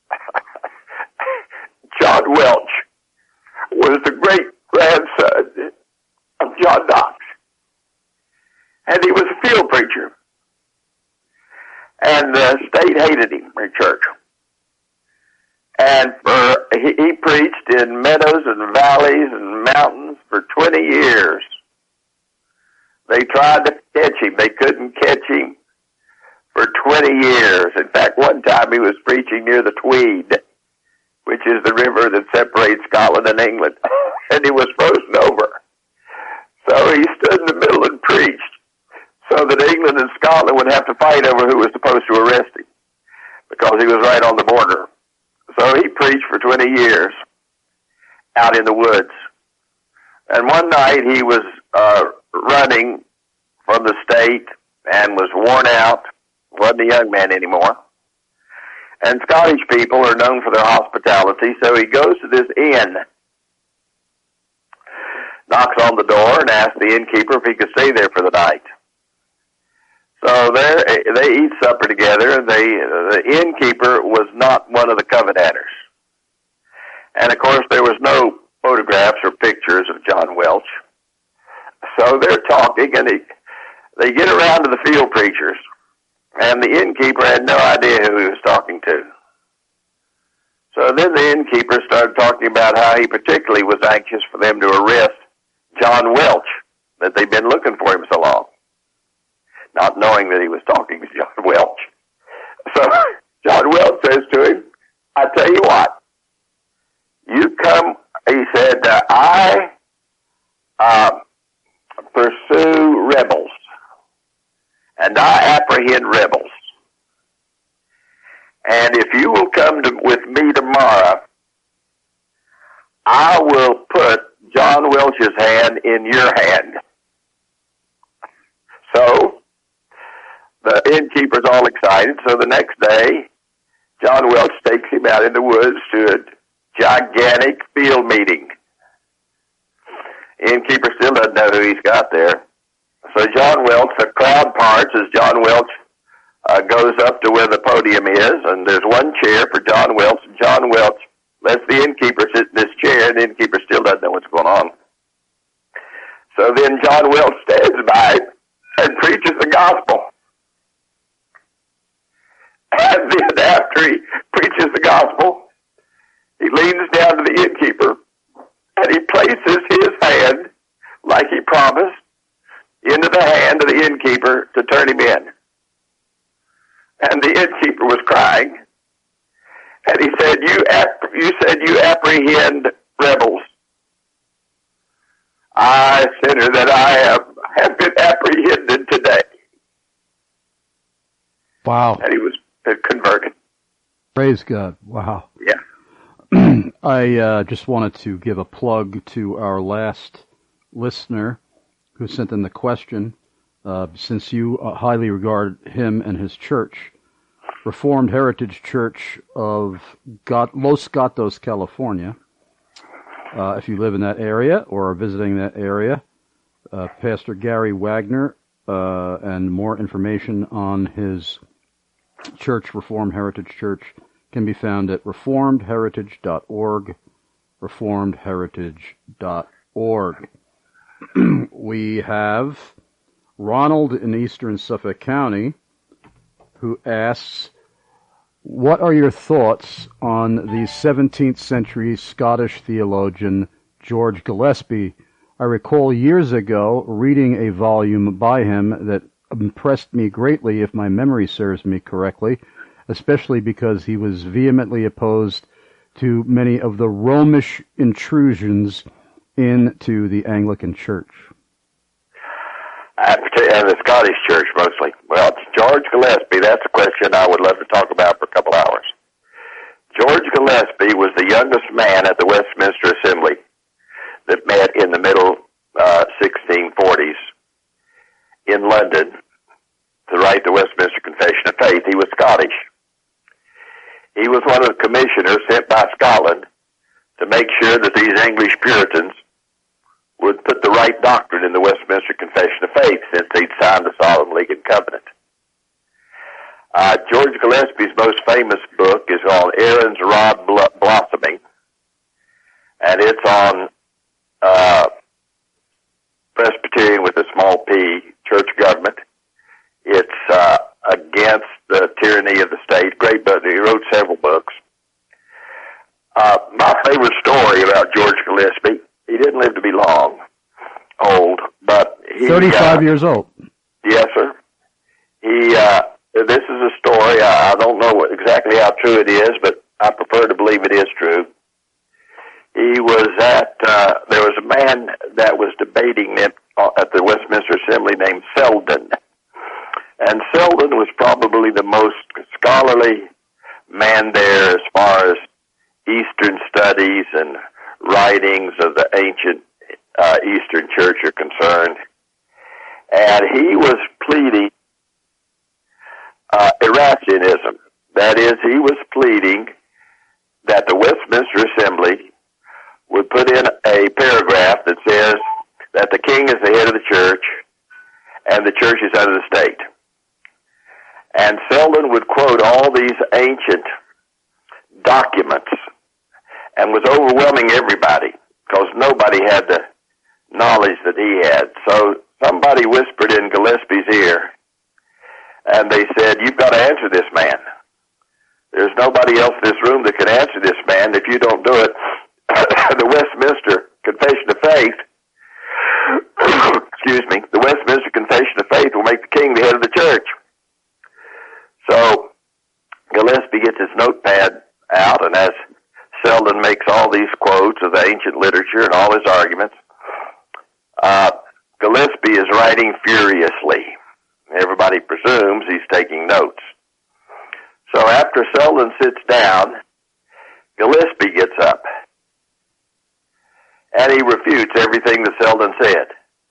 John Welch was the great-grandson of John Knox, and he was a field preacher. And the state hated him in church. And he preached in meadows and valleys and mountains for 20 years. They tried to catch him. They couldn't catch him for 20 years. In fact, one time he was preaching near the Tweed, which is the river that separates Scotland and England, and he was frozen over. So he stood in the middle and preached, so that England and Scotland would have to fight over who was supposed to arrest him, because he was right on the border. So he preached for 20 years out in the woods. And one night he was running from the state and was worn out, wasn't a young man anymore. And Scottish people are known for their hospitality, so he goes to this inn, knocks on the door, and asks the innkeeper if he could stay there for the night. So there, they eat supper together, and the innkeeper was not one of the Covenanters. And of course, there was no photographs or pictures of John Welch. So they're talking, and they get around to the field preachers, and the innkeeper had no idea who he was talking to. So then the innkeeper started talking about how he particularly was anxious for them to arrest John Welch, that they'd been looking for him so long, not knowing that he was talking to John Welch. So John Welch says to him, I tell you what, you come, he said, I pursue rebels, and I apprehend rebels. And if you will come with me tomorrow, I will put John Welch's hand in your hand. So the innkeeper's all excited. So the next day, John Welch takes him out in the woods to a gigantic field meeting. Innkeeper still doesn't know who he's got there. So John Welch, the crowd parts as John Welch goes up to where the podium is, and there's one chair for John Welch, and John Welch lets the innkeeper sit in this chair, and the innkeeper still doesn't know what's going on. So then John Welch stands by and preaches the gospel. And then after he preaches the gospel, he leans down to the innkeeper, and he places his hand, like he promised, into the hand of the innkeeper to turn him in. And the innkeeper was crying. And he said, you said you apprehend rebels. I, sinner, that I have been apprehended today. Wow. And he was converted. Praise God. Wow. Yeah. I just wanted to give a plug to our last listener who sent in the question. Since you highly regard him and his church, Reformed Heritage Church of Los Gatos, California. If you live in that area or are visiting that area, Pastor Gary Wagner, and more information on his church, Reformed Heritage Church, can be found at reformedheritage.org, reformedheritage.org. We have Ronald in eastern Suffolk County, who asks, what are your thoughts on the 17th century Scottish theologian George Gillespie? I recall years ago reading a volume by him that impressed me greatly, if my memory serves me correctly, especially because he was vehemently opposed to many of the Romish intrusions into the Anglican Church. And the Scottish Church mostly. Well, George Gillespie, that's a question I would love to talk about for a couple hours. George Gillespie was the youngest man at the Westminster Assembly that met in the middle 1640s in London to write the Westminster Confession of Faith. He was Scottish. He was one of the commissioners sent by Scotland to make sure that these English Puritans would put the right doctrine in the Westminster Confession of Faith, since they'd signed the Solemn League and Covenant. George Gillespie's most famous book is on Aaron's Rod Blossoming, and it's on Presbyterian with a small p, church government. It's against the tyranny of the state. Great book. He wrote several books. My favorite story about George Gillespie, he didn't live to be old, but he... 35 years old. Yes, sir. This is a story, I don't know exactly how true it is, but I prefer to believe it is true. He was there was a man that was debating him at the Westminster Assembly named Selden. And Selden was probably the most scholarly man there as far as Eastern studies and writings of the ancient Eastern Church are concerned. And he was pleading Erastianism. That is, he was pleading that the Westminster Assembly would put in a paragraph that says that the king is the head of the church and the church is under the state. And Selden would quote all these ancient documents and was overwhelming everybody, because nobody had the knowledge that he had. So somebody whispered in Gillespie's ear, and they said, "You've got to answer this man. There's nobody else in this room that can answer this man. If you don't do it, the Westminster Confession of Faith, the Westminster Confession of Faith will make the king the head of the church." So Gillespie gets his notepad out, and as Selden makes all these quotes of the ancient literature and all his arguments, Gillespie is writing furiously. Everybody presumes he's taking notes. So after Selden sits down, Gillespie gets up, and he refutes everything that Selden said.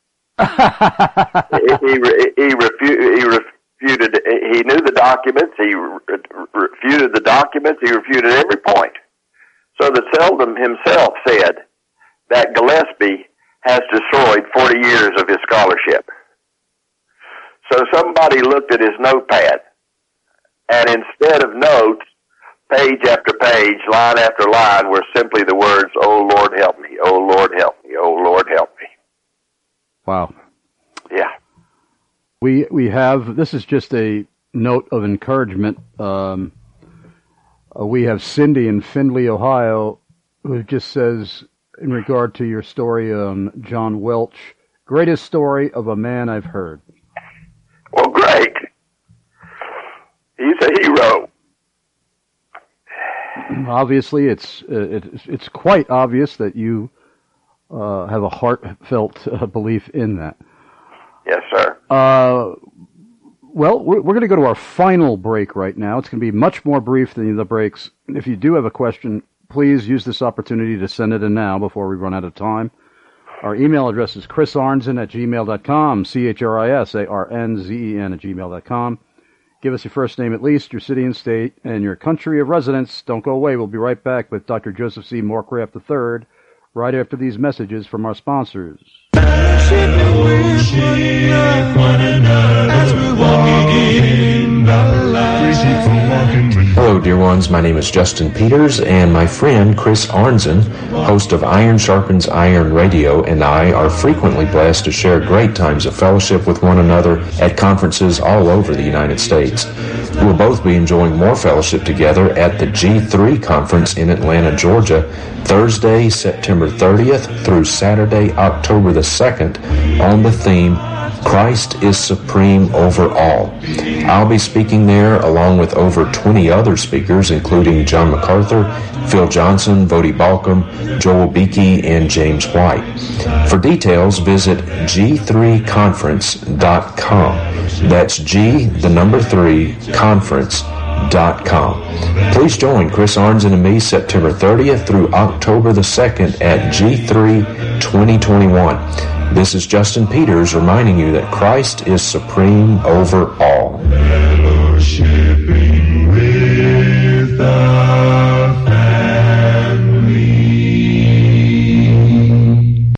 he refuted. He knew the documents. He refuted the documents. He refuted every point. So that Selden himself said that Gillespie has destroyed 40 years of his scholarship. So somebody looked at his notepad, and instead of notes, page after page, line after line, were simply the words, "Oh, Lord, help me. Oh, Lord, help me. Oh, Lord, help me." Wow. Yeah. We have, this is just a note of encouragement. We have Cindy in Findlay, Ohio, who just says, in regard to your story on John Welch, "Greatest story of a man I've heard." Well, great. He's a hero. Obviously, it's quite obvious that you have a heartfelt belief in that. Yes, sir. Well, we're going to go to our final break right now. It's going to be much more brief than the other breaks. If you do have a question, please use this opportunity to send it in now before we run out of time. Our email address is chrisarnzen@gmail.com, CHRISARNZEN@gmail.com. Give us your first name at least, your city and state, and your country of residence. Don't go away. We'll be right back with Dr. Joseph C. Morecraft III right after these messages from our sponsors. Hello, dear ones. My name is Justin Peters, and my friend Chris Arnzen, host of Iron Sharpens Iron Radio, and I are frequently blessed to share great times of fellowship with one another at conferences all over the United States. We'll both be enjoying more fellowship together at the G3 conference in Atlanta, Georgia, Thursday, September 30th through Saturday, October the 2nd, on the theme, Christ is Supreme Over All. I'll be speaking there along with over 20 other speakers, including John MacArthur, Phil Johnson, Vodi Balcom, Joel Beakey, and James White. For details, visit g3conference.com. That's G3conference.com. Please join Chris Arnzen and me September 30th through October the 2nd at G3 2021. This is Justin Peters reminding you that Christ is supreme over all. Fellowshipping with the family.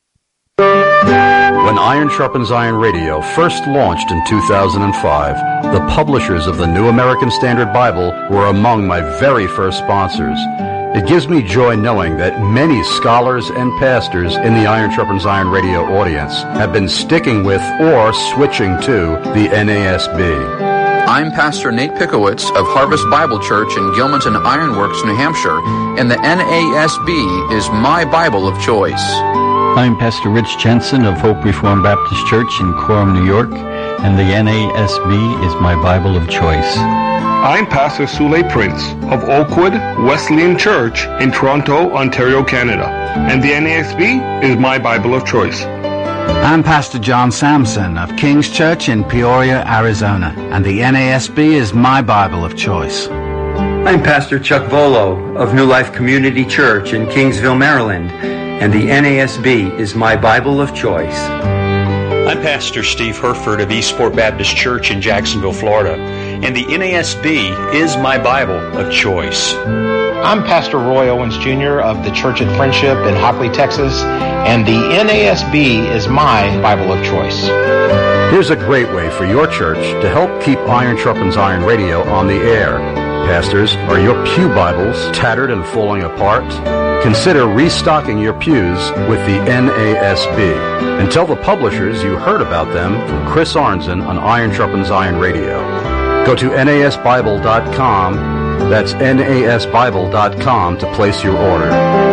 When Iron Sharpens Iron Radio first launched in 2005, the publishers of the New American Standard Bible were among my very first sponsors. It gives me joy knowing that many scholars and pastors in the Iron Sharpens Iron Radio audience have been sticking with or switching to the NASB. I'm Pastor Nate Pickowitz of Harvest Bible Church in Gilmanton Ironworks, New Hampshire, and the NASB is my Bible of choice. I'm Pastor Rich Jensen of Hope Reformed Baptist Church in Coram, New York, and the NASB is my Bible of choice. I'm Pastor Sule Prince of Oakwood Wesleyan Church in Toronto, Ontario, Canada, and the NASB is my Bible of choice. I'm Pastor John Sampson of King's Church in Peoria, Arizona, and the NASB is my Bible of choice. I'm Pastor Chuck Volo of New Life Community Church in Kingsville, Maryland, and the NASB is my Bible of choice. I'm Pastor Steve Herford of Eastport Baptist Church in Jacksonville, Florida, and the NASB is my Bible of choice. I'm Pastor Roy Owens Jr. of the Church at Friendship in Hockley, Texas, and the NASB is my Bible of choice. Here's a great way for your church to help keep Iron Sharpens Iron Radio on the air. pastors, are your pew Bibles tattered and falling apart? Consider restocking your pews with the NASB. And tell the publishers you heard about them from Chris Arnzen on Iron Sharpens Iron Radio. Go to NASBible.com. That's NASBible.com to place your order.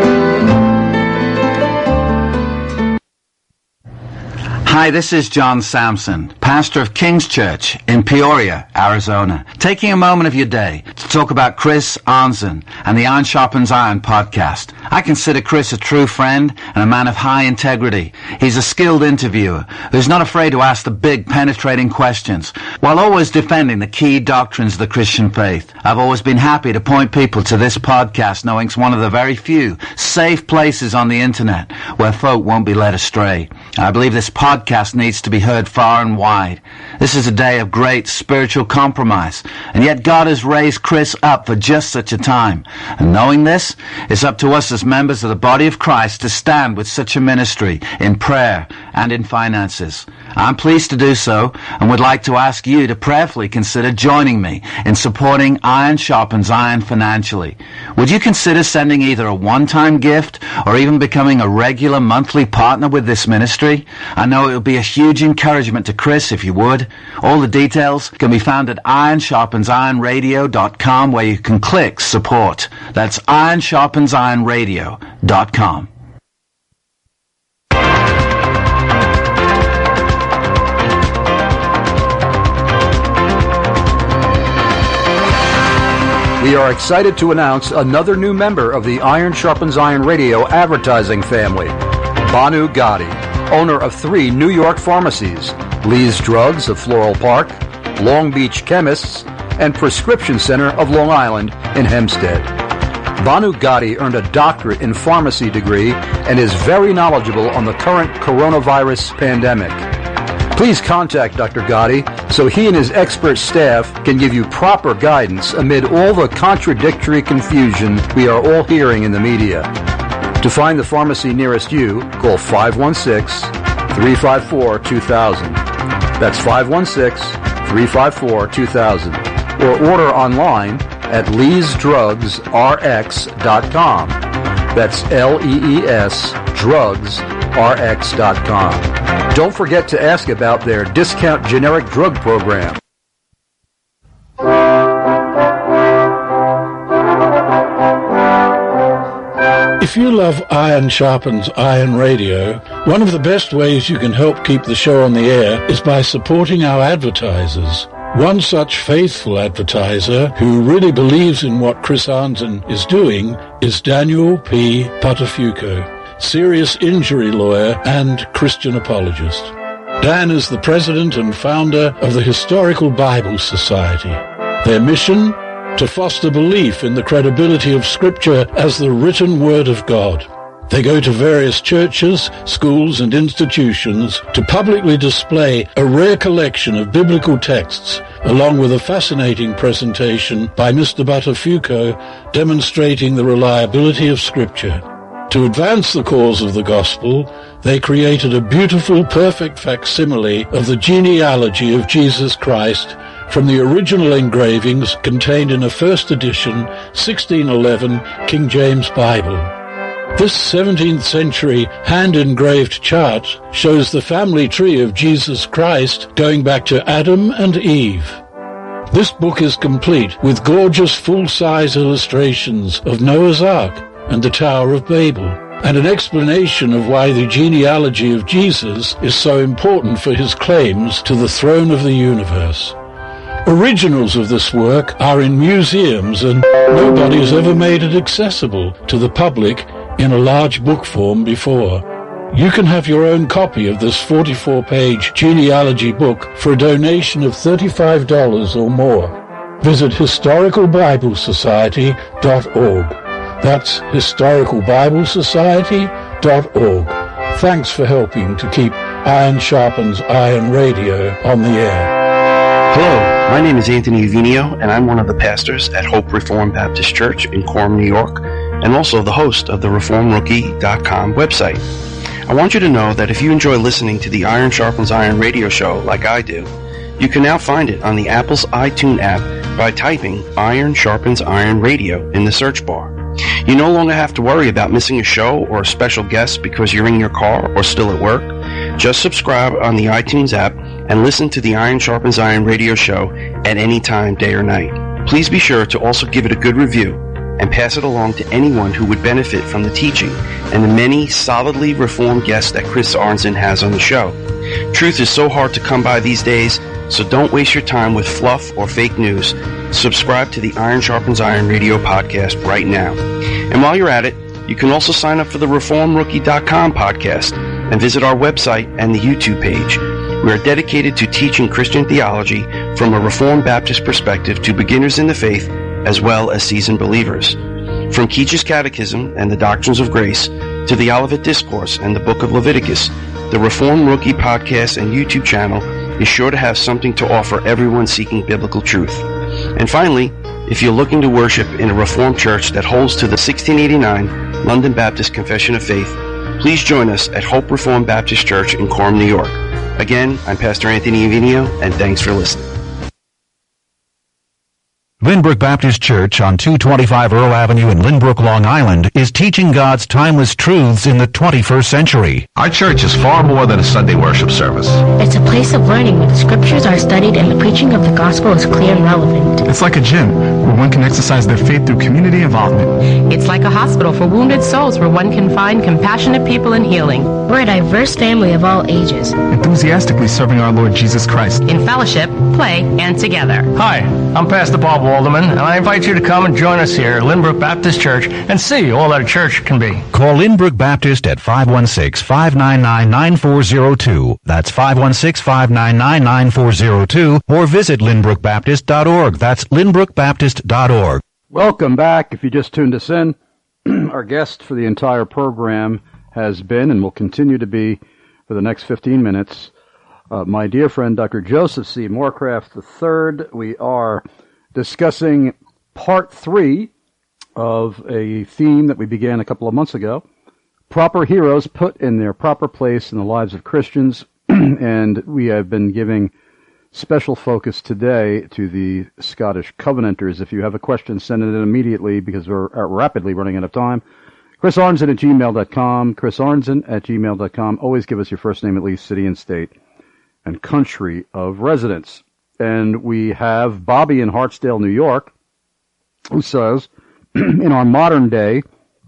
Hi, this is John Sampson, pastor of King's Church in Peoria, Arizona, taking a moment of your day to talk about Chris Arnzen and the Iron Sharpens Iron podcast. I consider Chris a true friend and a man of high integrity. He's a skilled interviewer who's not afraid to ask the big, penetrating questions while always defending the key doctrines of the Christian faith. I've always been happy to point people to this podcast, knowing it's one of the very few safe places on the internet where folk won't be led astray. I believe this podcast needs to be heard far and wide. This is a day of great spiritual compromise, and yet God has raised Chris up for just such a time. And knowing this, it's up to us as members of the body of Christ to stand with such a ministry in prayer and in finances. I'm pleased to do so and would like to ask you to prayerfully consider joining me in supporting Iron Sharpens Iron financially. Would you consider sending either a one-time gift or even becoming a regular monthly partner with this ministry? I know it would be a huge encouragement to Chris if you would. All the details can be found at IronSharpensIronRadio.com, where you can click support. That's IronSharpensIronRadio.com. We are excited to announce another new member of the Iron Sharpens Iron Radio advertising family, Banu Gotti, owner of 3 New York pharmacies, Lee's Drugs of Floral Park, Long Beach Chemists, and Prescription Center of Long Island in Hempstead. Banu Gotti earned a doctorate in pharmacy degree and is very knowledgeable on the current coronavirus pandemic. Please contact Dr. Gotti so he and his expert staff can give you proper guidance amid all the contradictory confusion we are all hearing in the media. To find the pharmacy nearest you, call 516-354-2000. That's 516-354-2000. Or order online at leesdrugsrx.com. That's LEES drugsrx.com. Don't forget to ask about their discount generic drug program. If you love Iron Sharpens Iron Radio, one of the best ways you can help keep the show on the air is by supporting our advertisers. One such faithful advertiser who really believes in what Chris Arnzen is doing is Daniel P. Patafuco, serious injury lawyer and Christian apologist. Dan is the president and founder of the Historical Bible Society. Their mission? To foster belief in the credibility of Scripture as the written Word of God. They go to various churches, schools, and institutions to publicly display a rare collection of biblical texts, along with a fascinating presentation by Mr. Buttafuoco demonstrating the reliability of Scripture. To advance the cause of the gospel, they created a beautiful, perfect facsimile of the genealogy of Jesus Christ from the original engravings contained in a first edition 1611 King James Bible. This 17th century hand-engraved chart shows the family tree of Jesus Christ going back to Adam and Eve. This book is complete with gorgeous full-size illustrations of Noah's Ark and the Tower of Babel, and an explanation of why the genealogy of Jesus is so important for his claims to the throne of the universe. Originals of this work are in museums, and nobody has ever made it accessible to the public in a large book form before. You can have your own copy of this 44-page genealogy book for a donation of $35 or more. Visit historicalbiblesociety.org. That's historicalbiblesociety.org. Thanks for helping to keep Iron Sharpens Iron Radio on the air. Hello, my name is Anthony Uvinio, and I'm one of the pastors at Hope Reformed Baptist Church in Quorum, New York, and also the host of the ReformRookie.com website. I want you to know that if you enjoy listening to the Iron Sharpens Iron radio show like I do, you can now find it on the Apple's iTunes app by typing Iron Sharpens Iron Radio in the search bar. You no longer have to worry about missing a show or a special guest because you're in your car or still at work. Just subscribe on the iTunes app and listen to the Iron Sharpens Iron radio show at any time, day or night. Please be sure to also give it a good review and pass it along to anyone who would benefit from the teaching and the many solidly reformed guests that Chris Arnzen has on the show. Truth is so hard to come by these days, so don't waste your time with fluff or fake news. Subscribe to the Iron Sharpens Iron radio podcast right now. And while you're at it, you can also sign up for the ReformRookie.com podcast and visit our website and the YouTube page. We are dedicated to teaching Christian theology from a Reformed Baptist perspective to beginners in the faith as well as seasoned believers. From Keach's Catechism and the Doctrines of Grace to the Olivet Discourse and the Book of Leviticus, the Reformed Rookie podcast and YouTube channel is sure to have something to offer everyone seeking biblical truth. And finally, if you're looking to worship in a Reformed church that holds to the 1689 London Baptist Confession of Faith, please join us at Hope Reformed Baptist Church in Coram, New York. Again, I'm Pastor Anthony Avinio, and thanks for listening. Lynbrook Baptist Church on 225 Earl Avenue in Lynbrook, Long Island is teaching God's timeless truths in the 21st century. Our church is far more than a Sunday worship service. It's a place of learning where the scriptures are studied and the preaching of the gospel is clear and relevant. It's like a gym where one can exercise their faith through community involvement. It's like a hospital for wounded souls where one can find compassionate people and healing. We're a diverse family of all ages, enthusiastically serving our Lord Jesus Christ. In fellowship, play, and together. Hi, I'm Pastor Bob Walderman, and I invite you to come and join us here at Lynbrook Baptist Church and see all that a church can be. Call Lynbrook Baptist at 516-599-9402. That's 516-599-9402, or visit lynbrookbaptist.org. That's lynbrookbaptist.org. Welcome back. If you just tuned us in, our guest for the entire program has been and will continue to be for the next 15 minutes, my dear friend Dr. Joseph C. Morecraft III. We are discussing part 3 of a theme that we began a couple of months ago, proper heroes put in their proper place in the lives of Christians, and we have been giving special focus today to the Scottish Covenanters. If you have a question, send it in immediately because we're rapidly running out of time. Chris Arnzen at gmail.com, chrisarnzen@gmail.com. Always give us your first name, at least city and state and country of residence. And we have Bobby in Hartsdale, New York, who says, in our modern day,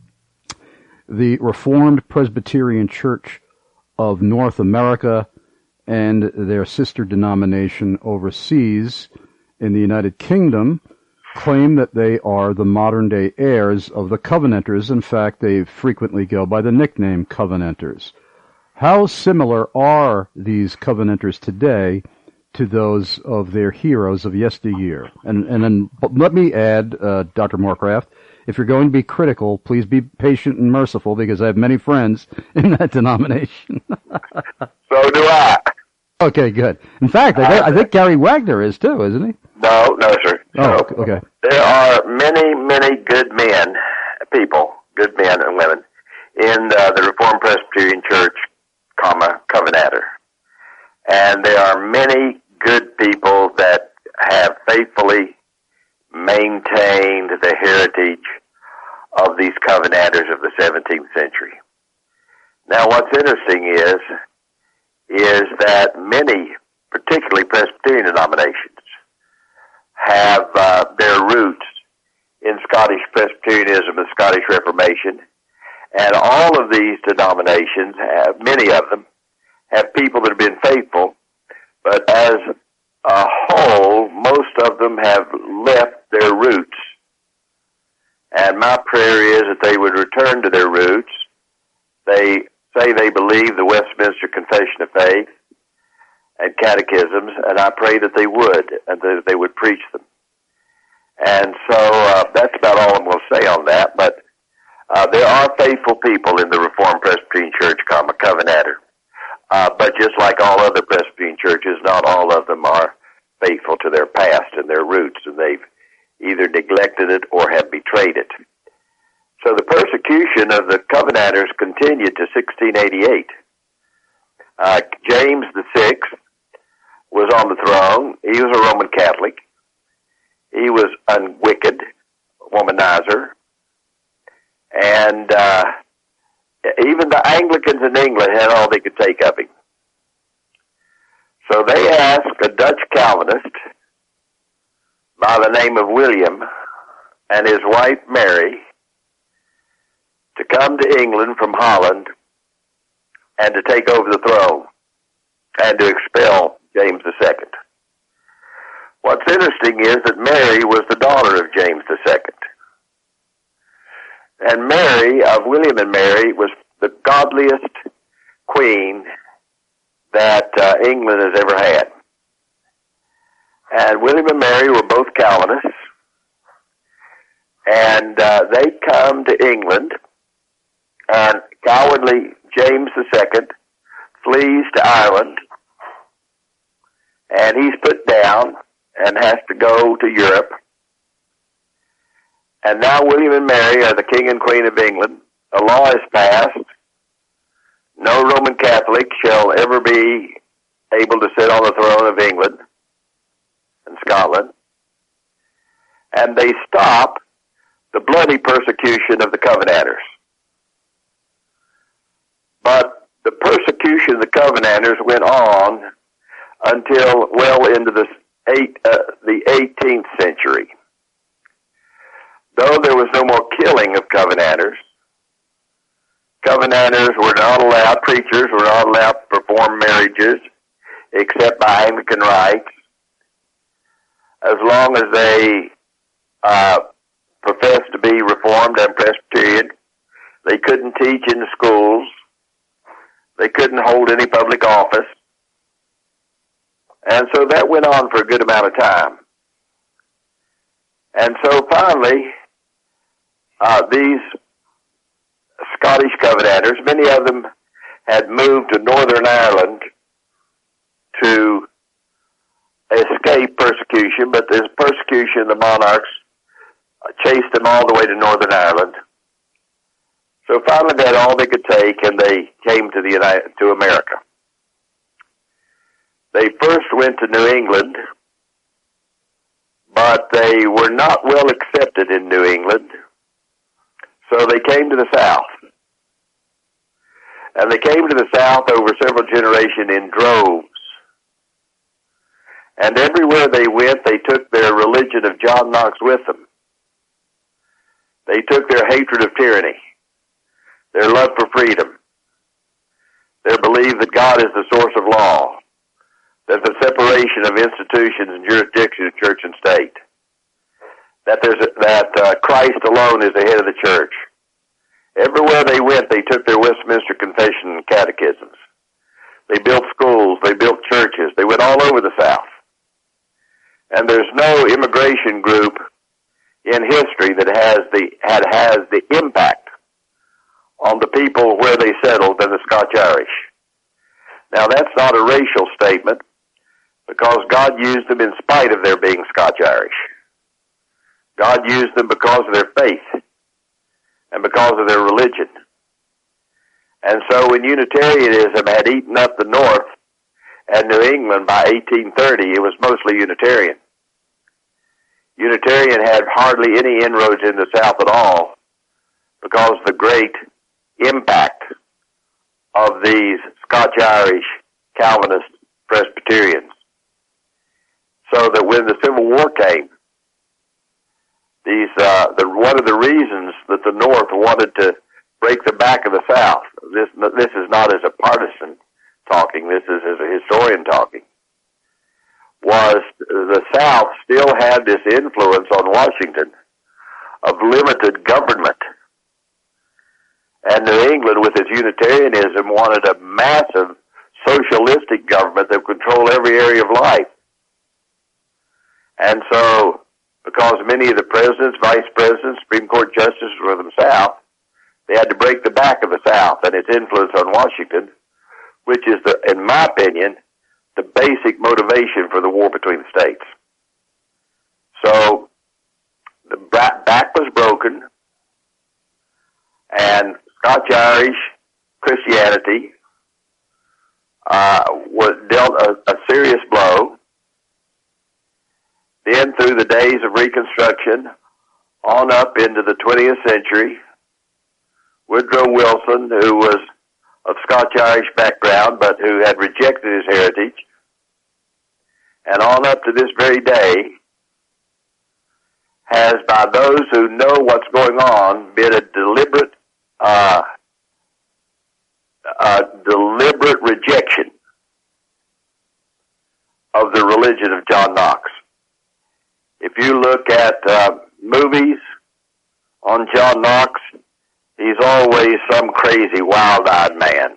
the Reformed Presbyterian Church of North America and their sister denomination overseas in the United Kingdom claim that they are the modern-day heirs of the Covenanters. In fact, they frequently go by the nickname Covenanters. How similar are these Covenanters today to those of their heroes of yesteryear? And then let me add, Dr. Morecraft, if you're going to be critical, please be patient and merciful because I have many friends in that denomination. So do I. Okay, good. In fact, I think Gary Wagner is too, isn't he? No, sir. Oh, okay. There are many, many good men and women in the Reformed Presbyterian Church, Covenanter. And there are many good people that have faithfully maintained the heritage of these Covenanters of the 17th century. Now, what's interesting is that many, particularly Presbyterian denominations, have their roots in Scottish Presbyterianism and Scottish Reformation, and all of these denominations, many of them, have people that have been faithful, but as a whole, most of them have left their roots. And my prayer is that they would return to their roots. They say they believe the Westminster Confession of Faith and catechisms, and I pray that they would, and that they would preach them. And so that's about all I'm going to say on that, but there are faithful people in the Reformed Presbyterian Church, Covenanter. But just like all other Presbyterian churches, not all of them are faithful to their past and their roots, and they've either neglected it or have betrayed it. So the persecution of the Covenanters continued to 1688. James VI was on the throne. He was a Roman Catholic. He was a wicked womanizer. And even the Anglicans in England had all they could take of him. So they asked a Dutch Calvinist by the name of William and his wife Mary to come to England from Holland and to take over the throne and to expel James II. What's interesting is that Mary was the daughter of James II. And Mary, of William and Mary, was the godliest queen that England has ever had. And William and Mary were both Calvinists. And they come to England, and cowardly James II flees to Ireland, and he's put down and has to go to Europe. And now William and Mary are the King and Queen of England. A law is passed. No Roman Catholic shall ever be able to sit on the throne of England and Scotland. And they stop the bloody persecution of the Covenanters. But the persecution of the Covenanters went on until well into the 18th century. Though there was no more killing of Covenanters, Covenanters were not allowed, preachers were not allowed to perform marriages except by Anglican rites. As long as they professed to be Reformed and Presbyterian, they couldn't teach in the schools. They couldn't hold any public office. And so that went on for a good amount of time. And so finally, these Scottish Covenanters, many of them had moved to Northern Ireland to escape persecution, but this persecution, the monarchs chased them all the way to Northern Ireland. So finally they had all they could take, and they came to America. They first went to New England, but they were not well accepted in New England, so they came to the South. And they came to the South over several generations in droves. And everywhere they went, they took their religion of John Knox with them. They took their hatred of tyranny, their love for freedom, their belief that God is the source of law, that the separation of institutions and jurisdiction of church and state, that Christ alone is the head of the church. Everywhere they went, they took their Westminster Confession and catechisms. They built schools, they built churches, they went all over the South. And there's no immigration group in history that has the impact on the people where they settled than the Scotch-Irish. Now that's not a racial statement, because God used them in spite of their being Scotch-Irish. God used them because of their faith and because of their religion. And so when Unitarianism had eaten up the North and New England by 1830, it was mostly Unitarian. Unitarian had hardly any inroads in the South at all because of the great impact of these Scotch-Irish Calvinist Presbyterians. So that when the Civil War came, one of the reasons that the North wanted to break the back of the South, this is not as a partisan talking, this is as a historian talking, was the South still had this influence on Washington of limited government. And New England, with its Unitarianism, wanted a massive socialistic government that would control every area of life. And so, because many of the presidents, vice presidents, Supreme Court justices were from the South, they had to break the back of the South and its influence on Washington, which is, in my opinion, the basic motivation for the war between the states. So, the back was broken, and Scotch-Irish Christianity was dealt a serious blow. then through the days of Reconstruction, on up into the 20th century, Woodrow Wilson, who was of Scotch-Irish background, but who had rejected his heritage, and on up to this very day, has, by those who know what's going on, been a deliberate rejection of the religion of John Knox. If you look at movies on John Knox, he's always some crazy, wild-eyed man.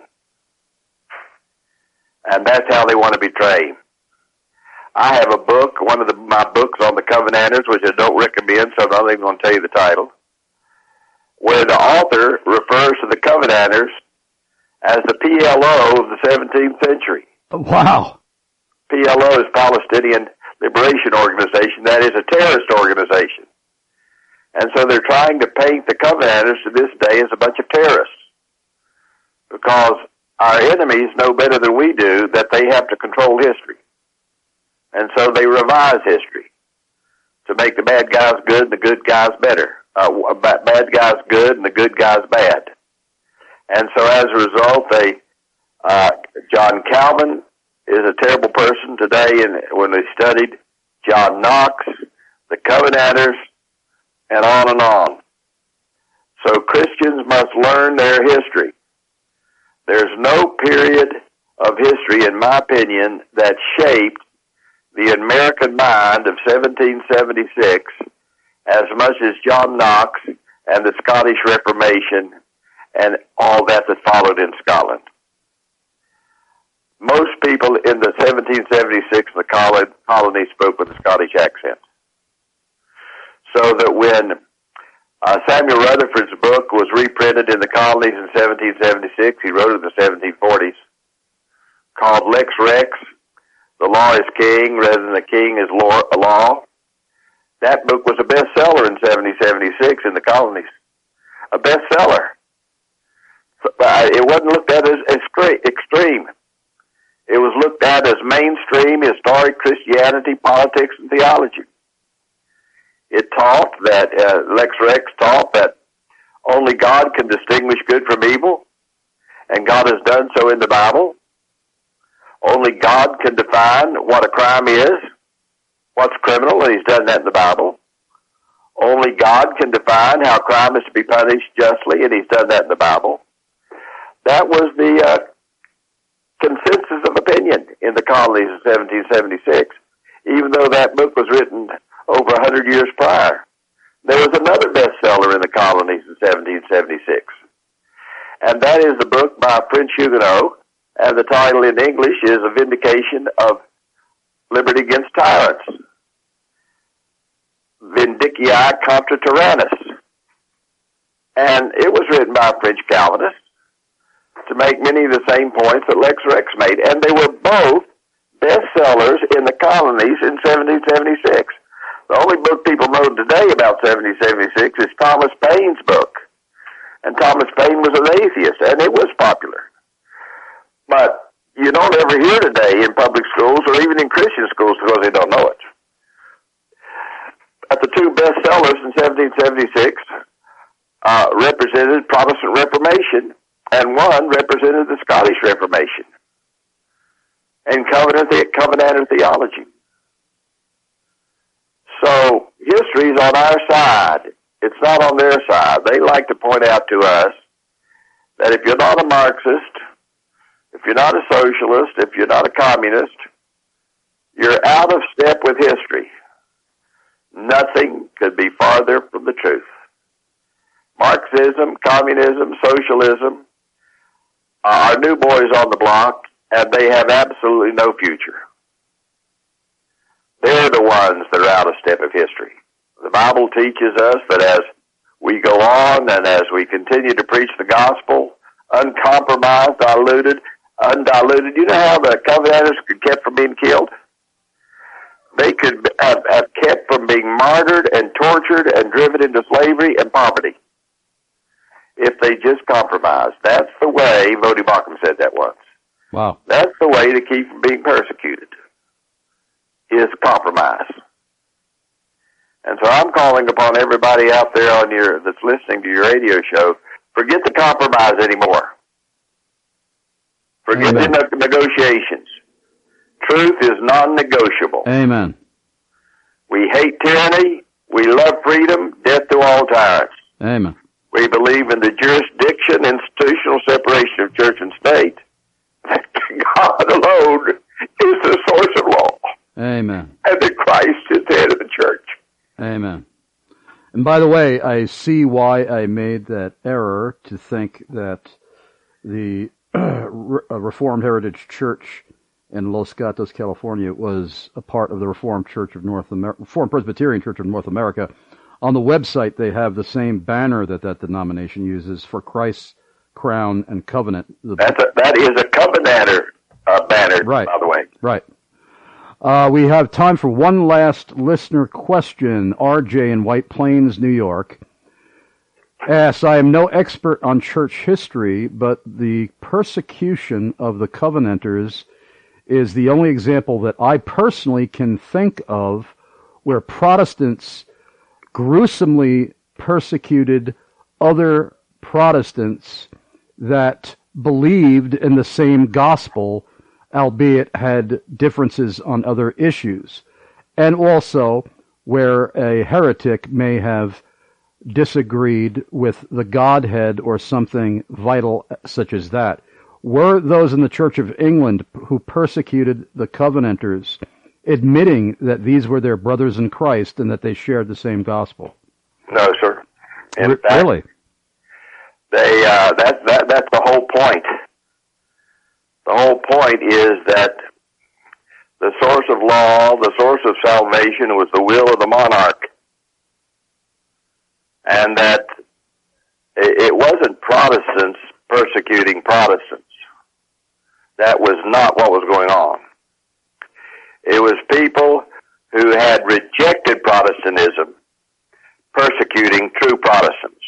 And that's how they want to betray him. I have a book, one of my books on the Covenanters, which I don't recommend, so I'm not even going to tell you the title, where the author refers to the Covenanters as the PLO of the 17th century. Wow. PLO is Palestinian Liberation Organization. That is a terrorist organization. And so they're trying to paint the Covenanters to this day as a bunch of terrorists, because our enemies know better than we do that they have to control history. And so they revise history to make the bad guys good and the good guys better. Bad guys good and the good guys bad. And so as a result, John Calvin is a terrible person today, and when they studied John Knox, the Covenanters, and on and on. So Christians must learn their history. There's no period of history, in my opinion, that shaped the American mind of 1776 as much as John Knox and the Scottish Reformation and all that followed in Scotland. Most people in the 1776 in the colony spoke with a Scottish accent. So that when Samuel Rutherford's book was reprinted in the colonies in 1776, he wrote it in the 1740s, called Lex Rex, The Law is King Rather Than the King is Law. That book was a bestseller in 1776 in the colonies. A bestseller. It wasn't looked at as extreme. It was looked at as mainstream historic Christianity, politics, and theology. It taught that, Lex Rex taught that only God can distinguish good from evil, and God has done so in the Bible. Only God can define what a crime is, what's criminal, and He's done that in the Bible. Only God can define how crime is to be punished justly, and He's done that in the Bible. That was the consensus of opinion in the colonies of 1776, even though that book was written over 100 years prior. There was another bestseller in the colonies in 1776, and that is the book by French Huguenot, and the title in English is A Vindication of Liberty Against Tyrants, Vindicii Contra Tyrannus. And it was written by a French Calvinist to make many of the same points that Lex Rex made, and they were both bestsellers in the colonies in 1776. The only book people know today about 1776 is Thomas Paine's book. And Thomas Paine was an atheist, and it was popular. But you don't ever hear today in public schools or even in Christian schools because they don't know it. But the two bestsellers in 1776 represented Protestant Reformation, and one represented the Scottish Reformation and Covenanter theology. So history is on our side. It's not on their side. They like to point out to us that if you're not a Marxist, if you're not a socialist, if you're not a communist, you're out of step with history. Nothing could be farther from the truth. Marxism, communism, socialism are new boys on the block, and they have absolutely no future. They're the ones that are out of step with history. The Bible teaches us that as we go on and as we continue to preach the gospel, uncompromised, undiluted, you know how the Covenanters could kept from being killed? They could have kept from being martyred and tortured and driven into slavery and poverty if they just compromised. That's the way, Voddie Baucham said that once. Wow. That's the way to keep from being persecuted, is compromise. And so I'm calling upon everybody out there that's listening to your radio show, forget the compromise anymore. Forget the negotiations. Truth is non-negotiable. Amen. We hate tyranny. We love freedom. Death to all tyrants. Amen. We believe in the jurisdiction, institutional separation of church and state. God alone is the source of law. Amen. And that Christ is the head of the church. Amen. And by the way, I see why I made that error to think that the Reformed Heritage Church in Los Gatos, California, was a part of the Reformed Church of North America, Reformed Presbyterian Church of North America. On the website, they have the same banner that denomination uses for Christ's crown and covenant. That is a covenanter banner, right, by the way. Right. We have time for one last listener question. RJ in White Plains, New York, asks, I am no expert on church history, but the persecution of the Covenanters is the only example that I personally can think of where Protestants gruesomely persecuted other Protestants that believed in the same gospel, albeit had differences on other issues, and also where a heretic may have disagreed with the Godhead or something vital such as that. Were those in the Church of England who persecuted the Covenanters admitting that these were their brothers in Christ and that they shared the same gospel? No, sir. In fact, really? That's the whole point. The whole point is that the source of law, the source of salvation was the will of the monarch. And that it wasn't Protestants persecuting Protestants. That was not what was going on. It was people who had rejected Protestantism persecuting true Protestants.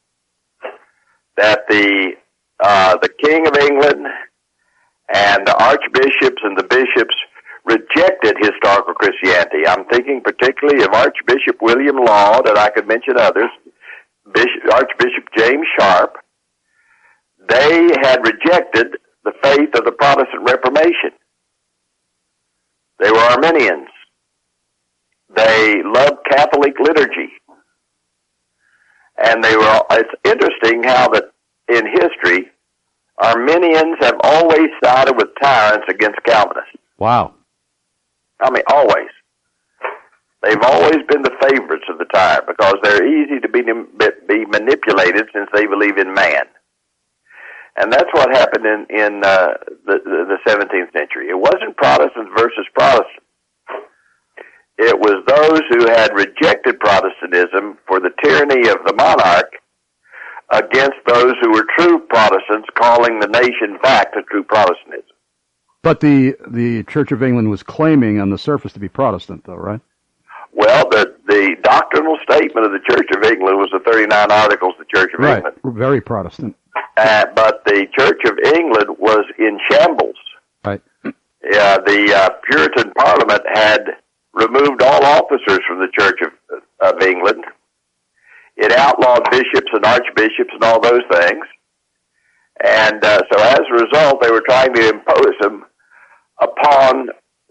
That the King of England and the archbishops and the bishops rejected historical Christianity. I'm thinking particularly of Archbishop William Laud, and I could mention others, Archbishop James Sharp. They had rejected the faith of the Protestant Reformation. They were Arminians. They loved Catholic liturgy. And it's interesting how that in history, Arminians have always sided with tyrants against Calvinists. Wow. I mean, always. They've always been the favorites of the tyrant because they're easy to be manipulated since they believe in man. And that's what happened in the 17th century. It wasn't Protestants versus Protestants. It was those who had rejected Protestantism for the tyranny of the monarch against those who were true Protestants, calling the nation back to true Protestantism. But the Church of England was claiming on the surface to be Protestant, though, right? Well, the doctrinal statement of the Church of England was the 39 Articles of the Church of England. Very Protestant. But the Church of England was in shambles. Right. The Puritan Parliament had removed all officers from the Church of England. It outlawed bishops and archbishops and all those things. And so as a result, they were trying to impose them upon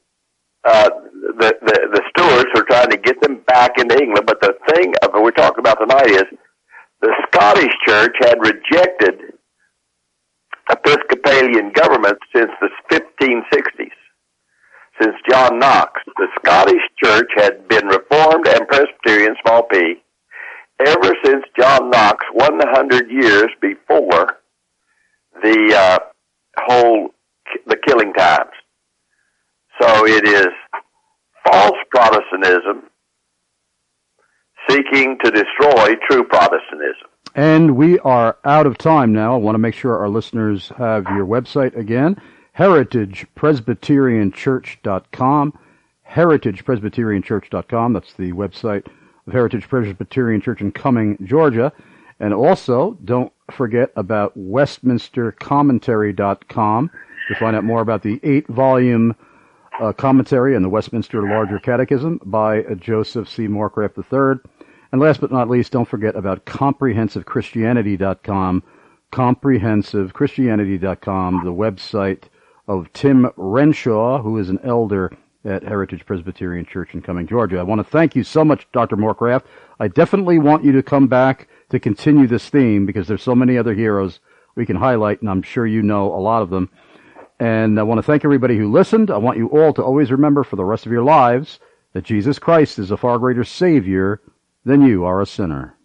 the Stuarts, who were trying to get them back into England. But the thing we're talking about tonight is the Scottish Church had rejected Episcopalian government since the 1560s, since John Knox. The Scottish Church had been Reformed and Presbyterian, small p, ever since John Knox, 100 years before the killing times. So it is false Protestantism seeking to destroy true Protestantism. And we are out of time now. I want to make sure our listeners have your website again, heritagepresbyterianchurch.com, heritagepresbyterianchurch.com. That's the website of Heritage Presbyterian Church in Cumming, Georgia. And also, don't forget about westminstercommentary.com to find out more about the 8-volume a commentary on the Westminster Larger Catechism by Joseph C. Morecraft III. And last but not least, don't forget about ComprehensiveChristianity.com, ComprehensiveChristianity.com, the website of Tim Renshaw, who is an elder at Heritage Presbyterian Church in Cumming, Georgia. I want to thank you so much, Dr. Morecraft. I definitely want you to come back to continue this theme because there's so many other heroes we can highlight, and I'm sure you know a lot of them. And I want to thank everybody who listened. I want you all to always remember for the rest of your lives that Jesus Christ is a far greater Savior than you are a sinner.